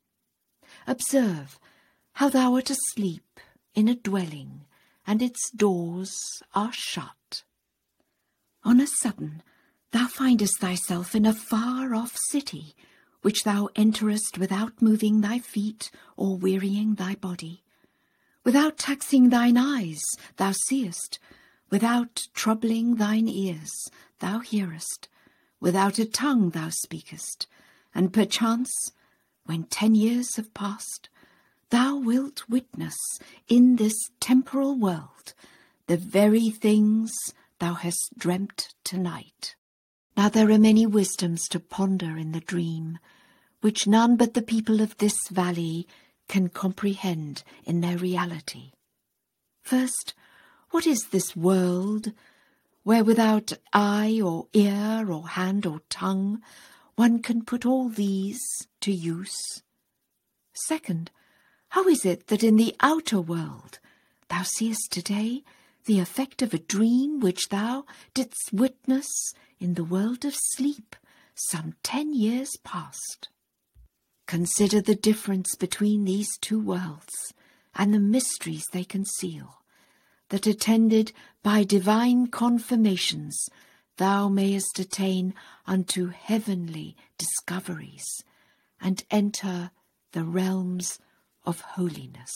Observe how thou art asleep in a dwelling, and its doors are shut. On a sudden thou findest thyself in a far-off city, which thou enterest without moving thy feet or wearying thy body. Without taxing thine eyes thou seest, without troubling thine ears thou hearest, without a tongue thou speakest, and perchance, when 10 years have passed, thou wilt witness in this temporal world the very things thou hast dreamt tonight. Now there are many wisdoms to ponder in the dream, which none but the people of this valley can comprehend in their reality. First, what is this world, where without eye or ear or hand or tongue one can put all these to use? Second, how is it that in the outer world thou seest today the effect of a dream which thou didst witness in the world of sleep some 10 years past? Consider the difference between these two worlds and the mysteries they conceal, that attended by divine confirmations thou mayest attain unto heavenly discoveries and enter the realms of holiness.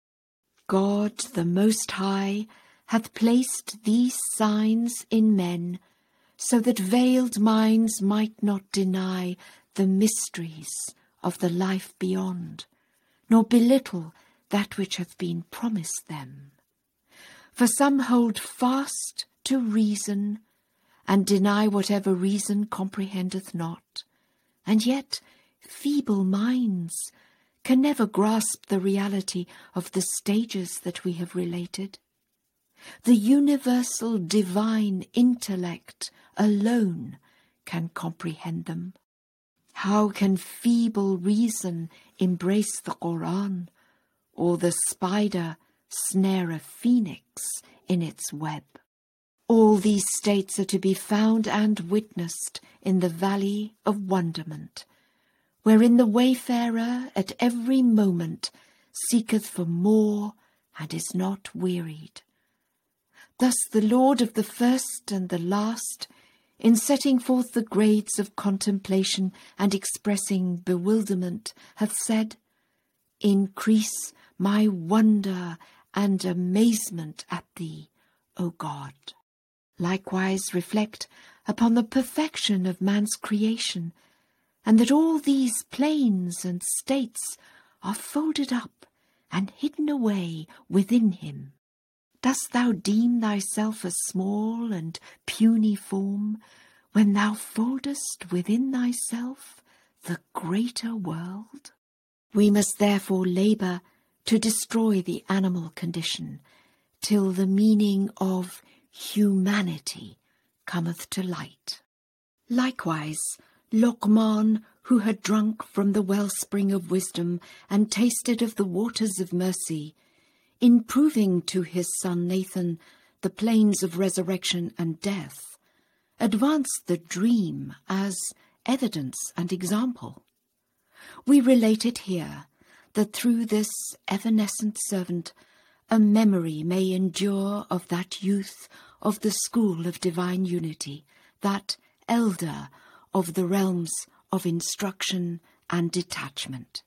God the Most High hath placed these signs in men, so that veiled minds might not deny the mysteries of the life beyond, nor belittle that which hath been promised them. For some hold fast to reason, and deny whatever reason comprehendeth not, and yet feeble minds can never grasp the reality of the stages that we have related. The universal divine intellect alone can comprehend them. How can feeble reason embrace the Quran, or the spider snare a phoenix in its web? All these states are to be found and witnessed in the valley of wonderment, wherein the wayfarer at every moment seeketh for more and is not wearied. Thus the Lord of the first and the last, in setting forth the grades of contemplation and expressing bewilderment, hath said, "Increase my wonder and amazement at thee, O God." Likewise reflect upon the perfection of man's creation, and that all these planes and states are folded up and hidden away within him. Dost thou deem thyself a small and puny form, when thou foldest within thyself the greater world? We must therefore labour to destroy the animal condition, till the meaning of humanity cometh to light. Likewise, Lochmawn, who had drunk from the wellspring of wisdom and tasted of the waters of mercy, in proving to his son Nathan the plains of resurrection and death, advanced the dream as evidence and example. We relate it here, that through this evanescent servant a memory may endure of that youth of the school of divine unity, that elder of the realms of instruction and detachment.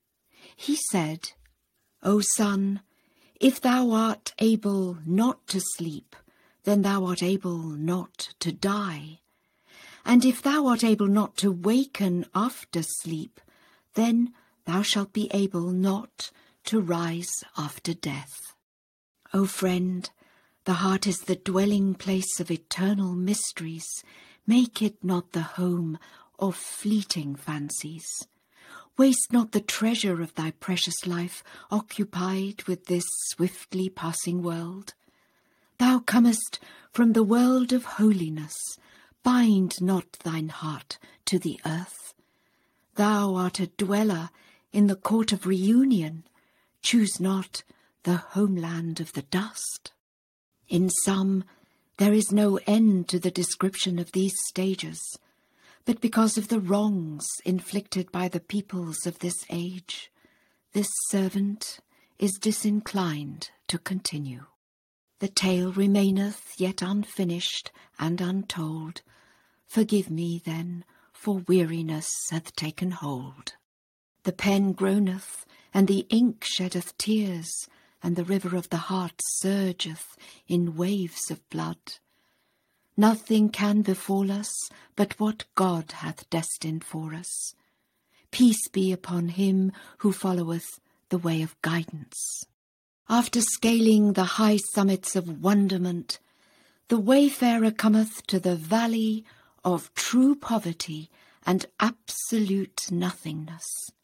He said, O son, if thou art able not to sleep, then thou art able not to die. And if thou art able not to waken after sleep, then thou shalt be able not to rise after death. O friend, the heart is the dwelling place of eternal mysteries. Make it not the home of fleeting fancies. Waste not the treasure of thy precious life occupied with this swiftly passing world. Thou comest from the world of holiness. Bind not thine heart to the earth. Thou art a dweller in the court of reunion. Choose not the homeland of the dust. In sum, there is no end to the description of these stages, but because of the wrongs inflicted by the peoples of this age, this servant is disinclined to continue. The tale remaineth yet unfinished and untold. Forgive me, then, for weariness hath taken hold. The pen groaneth, and the ink sheddeth tears, and the river of the heart surgeth in waves of blood. Nothing can befall us but what God hath destined for us. Peace be upon him who followeth the way of guidance. After scaling the high summits of wonderment, the wayfarer cometh to the valley of true poverty and absolute nothingness.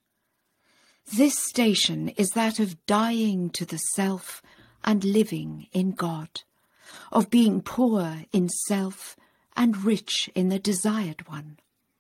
This station is that of dying to the self and living in God, of being poor in self and rich in the desired one.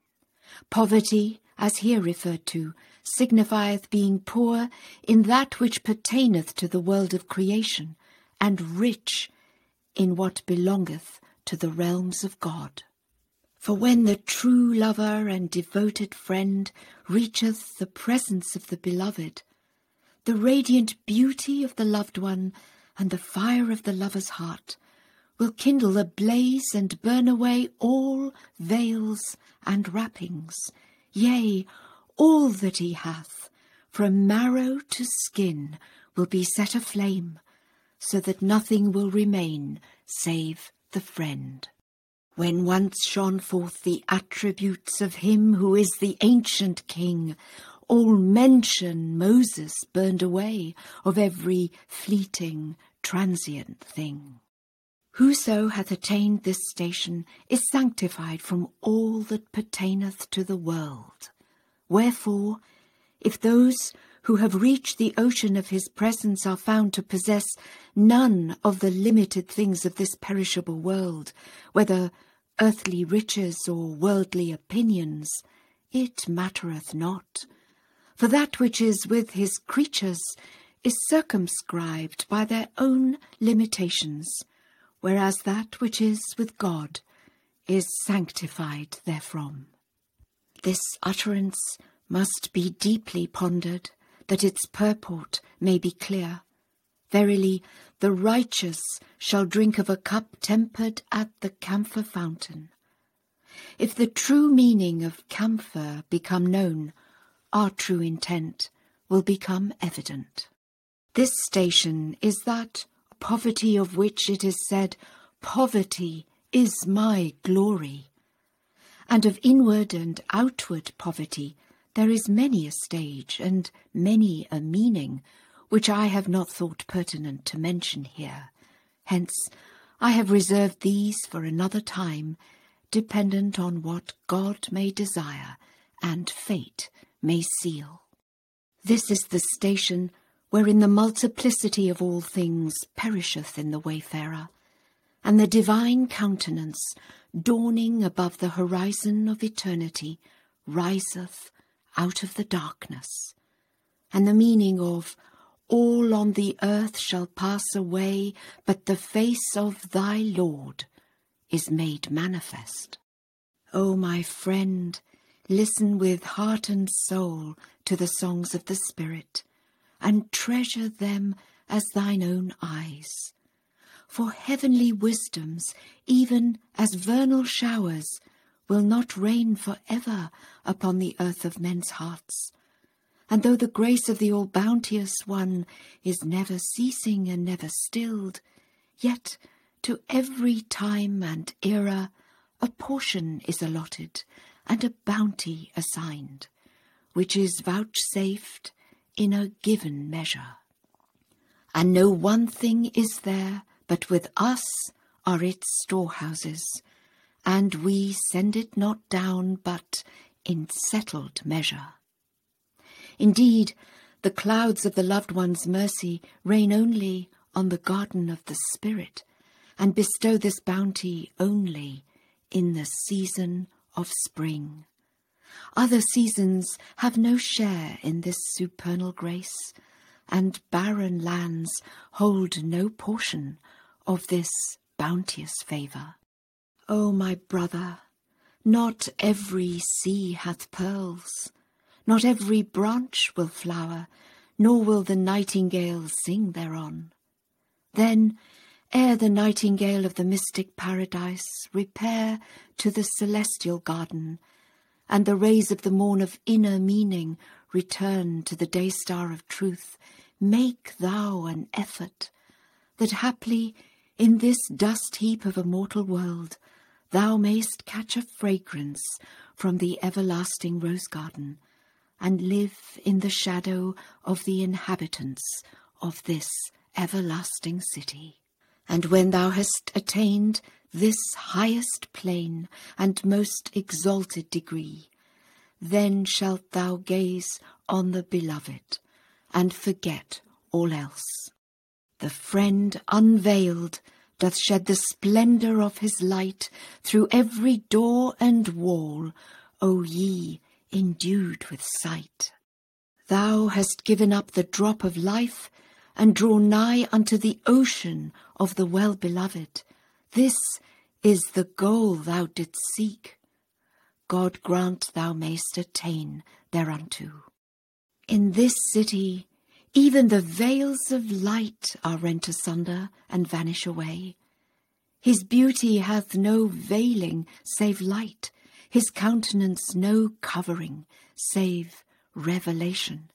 Poverty, as here referred to, signifieth being poor in that which pertaineth to the world of creation, and rich in what belongeth to the realms of God. For when the true lover and devoted friend reacheth the presence of the beloved, the radiant beauty of the loved one and the fire of the lover's heart will kindle a blaze and burn away all veils and wrappings, yea, all that he hath, from marrow to skin, will be set aflame, so that nothing will remain save the friend. When once shone forth the attributes of him who is the ancient king, all mention Moses burned away of every fleeting, transient thing. Whoso hath attained this station is sanctified from all that pertaineth to the world. Wherefore, if those who have reached the ocean of his presence are found to possess none of the limited things of this perishable world, whether earthly riches or worldly opinions, it mattereth not. For that which is with his creatures is circumscribed by their own limitations, whereas that which is with God is sanctified therefrom. This utterance must be deeply pondered, that its purport may be clear. Verily, the righteous shall drink of a cup tempered at the camphor fountain. If the true meaning of camphor become known, our true intent will become evident. This station is that poverty of which it is said, "Poverty is my glory." And of inward and outward poverty there is many a stage and many a meaning, which I have not thought pertinent to mention here. Hence, I have reserved these for another time, dependent on what God may desire and fate may seal. This is the station wherein the multiplicity of all things perisheth in the wayfarer, and the divine countenance, dawning above the horizon of eternity, riseth out of the darkness. And the meaning of all on the earth shall pass away, but the face of thy Lord is made manifest. O my friend, listen with heart and soul to the songs of the Spirit, and treasure them as thine own eyes. For heavenly wisdoms, even as vernal showers, will not rain for ever upon the earth of men's hearts. And though the grace of the all-bounteous One is never ceasing and never stilled, yet to every time and era a portion is allotted and a bounty assigned, which is vouchsafed in a given measure. And no one thing is there, but with us are its storehouses, and we send it not down but in settled measure. Indeed, the clouds of the loved one's mercy rain only on the garden of the Spirit, and bestow this bounty only in the season of spring. Other seasons have no share in this supernal grace, and barren lands hold no portion of this bounteous favour. O my brother, not every sea hath pearls, not every branch will flower, nor will the nightingale sing thereon. Then, ere the nightingale of the mystic paradise repair to the celestial garden, and the rays of the morn of inner meaning return to the day-star of truth, make thou an effort, that haply in this dust-heap of a mortal world thou mayst catch a fragrance from the everlasting rose-garden, and live in the shadow of the inhabitants of this everlasting city. And when thou hast attained this highest plane and most exalted degree, then shalt thou gaze on the beloved and forget all else. The friend unveiled doth shed the splendour of his light through every door and wall, O ye endued with sight. Thou hast given up the drop of life and drawn nigh unto the ocean of the well-beloved. This is the goal thou didst seek. God grant thou mayst attain thereunto. In this city even the veils of light are rent asunder and vanish away. His beauty hath no veiling save light, his countenance no covering save revelation.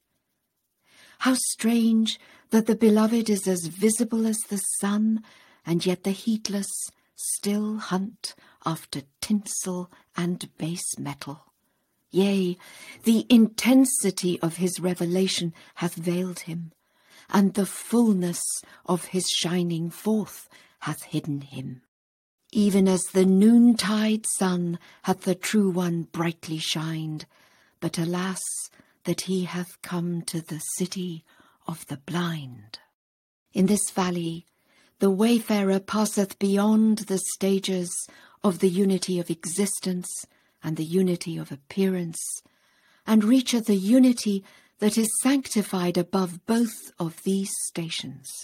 How strange that the beloved is as visible as the sun, and yet the heatless still hunt after tinsel and base metal. Yea, the intensity of his revelation hath veiled him, and the fullness of his shining forth hath hidden him. Even as the noontide sun hath the true one brightly shined, but alas, that he hath come to the city of the blind. In this valley the wayfarer passeth beyond the stages of the unity of existence and the unity of appearance, and reacheth a unity that is sanctified above both of these stations.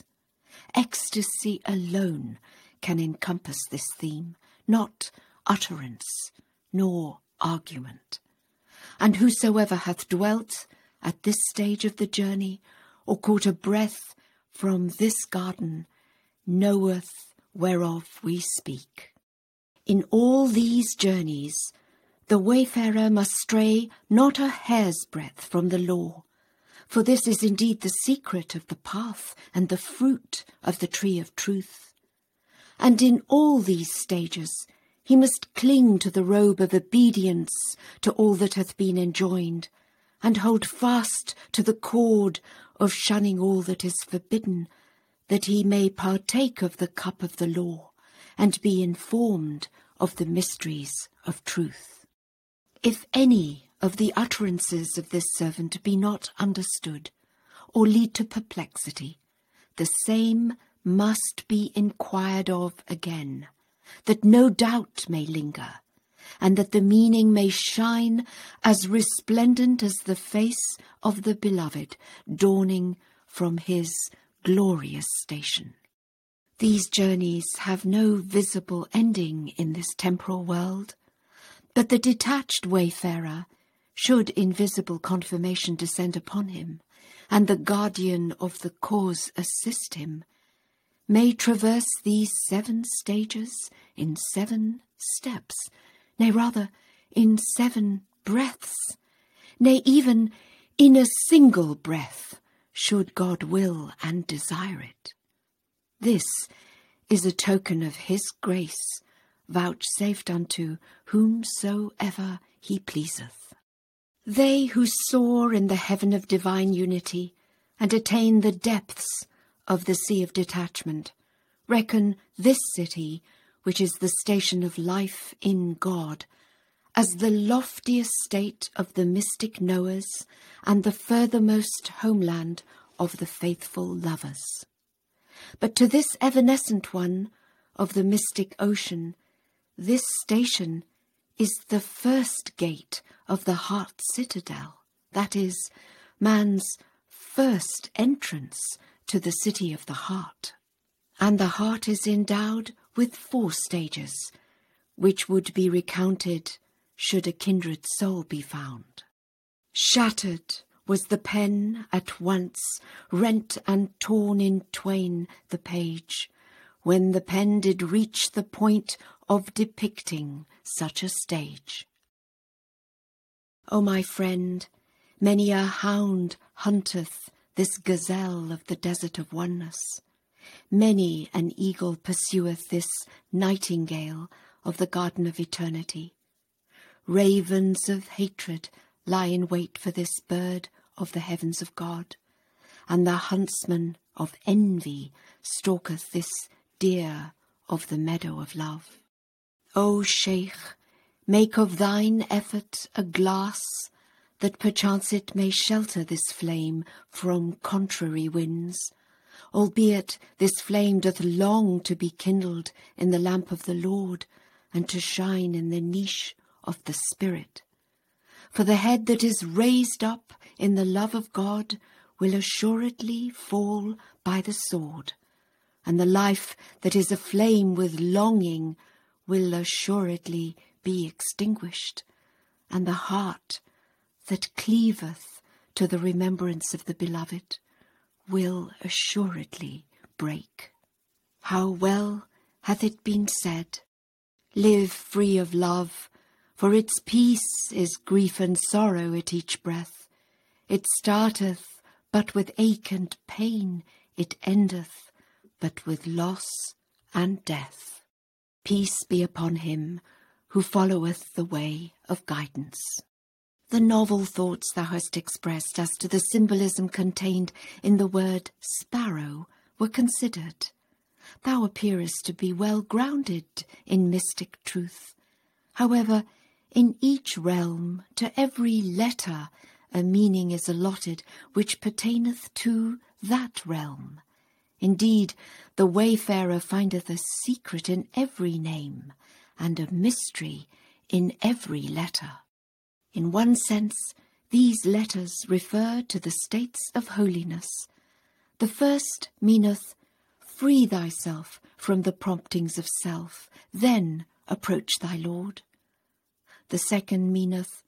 Ecstasy alone can encompass this theme, not utterance nor argument. And whosoever hath dwelt at this stage of the journey, or caught a breath from this garden, knoweth whereof we speak. In all these journeys the wayfarer must stray not a hair's breadth from the law, for this is indeed the secret of the path and the fruit of the tree of truth. And in all these stages he must cling to the robe of obedience to all that hath been enjoined, and hold fast to the cord of shunning all that is forbidden, that he may partake of the cup of the law, and be informed of the mysteries of truth. If any of the utterances of this servant be not understood, or lead to perplexity, the same must be inquired of again, that no doubt may linger, and that the meaning may shine as resplendent as the face of the beloved dawning from his glorious station. These journeys have no visible ending in this temporal world, but the detached wayfarer, should invisible confirmation descend upon him, and the guardian of the cause assist him, may traverse these 7 stages in 7 steps, nay rather in 7 breaths, nay even in a single breath, should God will and desire it. This is a token of his grace, vouchsafed unto whomsoever he pleaseth. They who soar in the heaven of divine unity and attain the depths of the sea of detachment reckon this city, which is the station of life in God, as the loftiest state of the mystic knowers and the furthermost homeland of the faithful lovers. But to this evanescent one of the mystic ocean, this station is the first gate of the heart citadel, that is, man's first entrance to the city of the heart. And the heart is endowed with 4 stages, which would be recounted should a kindred soul be found. Shattered was the pen at once, rent and torn in twain the page, when the pen did reach the point of depicting such a stage. O my friend, many a hound hunteth this gazelle of the desert of oneness. Many an eagle pursueth this nightingale of the garden of eternity. Ravens of hatred lie in wait for this bird of the heavens of God, and the huntsman of envy stalketh this deer of the meadow of love. O Sheikh, make of thine effort a glass, that perchance it may shelter this flame from contrary winds, albeit this flame doth long to be kindled in the lamp of the Lord, and to shine in the niche of the Spirit. For the head that is raised up in the love of God will assuredly fall by the sword, and the life that is aflame with longing will assuredly be extinguished, and the heart that cleaveth to the remembrance of the beloved will assuredly break. How well hath it been said, "Live free of love, for its peace is grief and sorrow at each breath. It starteth but with ache and pain, it endeth but with loss and death." Peace be upon him who followeth the way of guidance. The novel thoughts thou hast expressed as to the symbolism contained in the word sparrow were considered. Thou appearest to be well grounded in mystic truth. However, in each realm, to every letter, a meaning is allotted which pertaineth to that realm. Indeed, the wayfarer findeth a secret in every name, and a mystery in every letter. In one sense, these letters refer to the states of holiness. The first meaneth, free thyself from the promptings of self, then approach thy Lord. The second meaneth,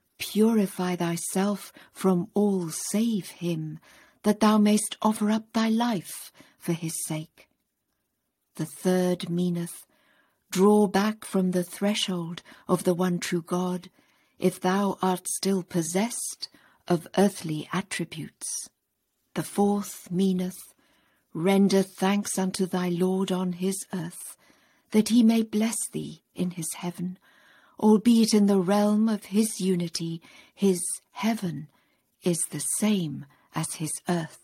purify thyself from all save him, that thou mayst offer up thy life for his sake. The third meaneth, draw back from the threshold of the one true God, if thou art still possessed of earthly attributes. The fourth meaneth, render thanks unto thy Lord on his earth, that he may bless thee in his heaven, albeit in the realm of his unity his heaven is the same as his earth.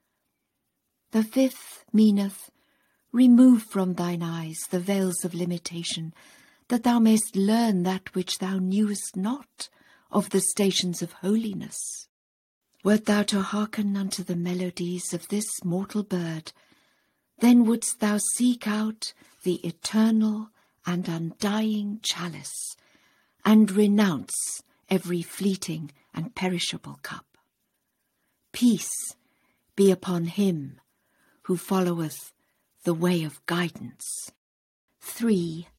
The fifth meaneth, remove from thine eyes the veils of limitation, that thou mayst learn that which thou knewest not of the stations of holiness. Wert thou to hearken unto the melodies of this mortal bird, then wouldst thou seek out the eternal and undying chalice, and renounce every fleeting and perishable cup. Peace be upon him who followeth the way of guidance. 3.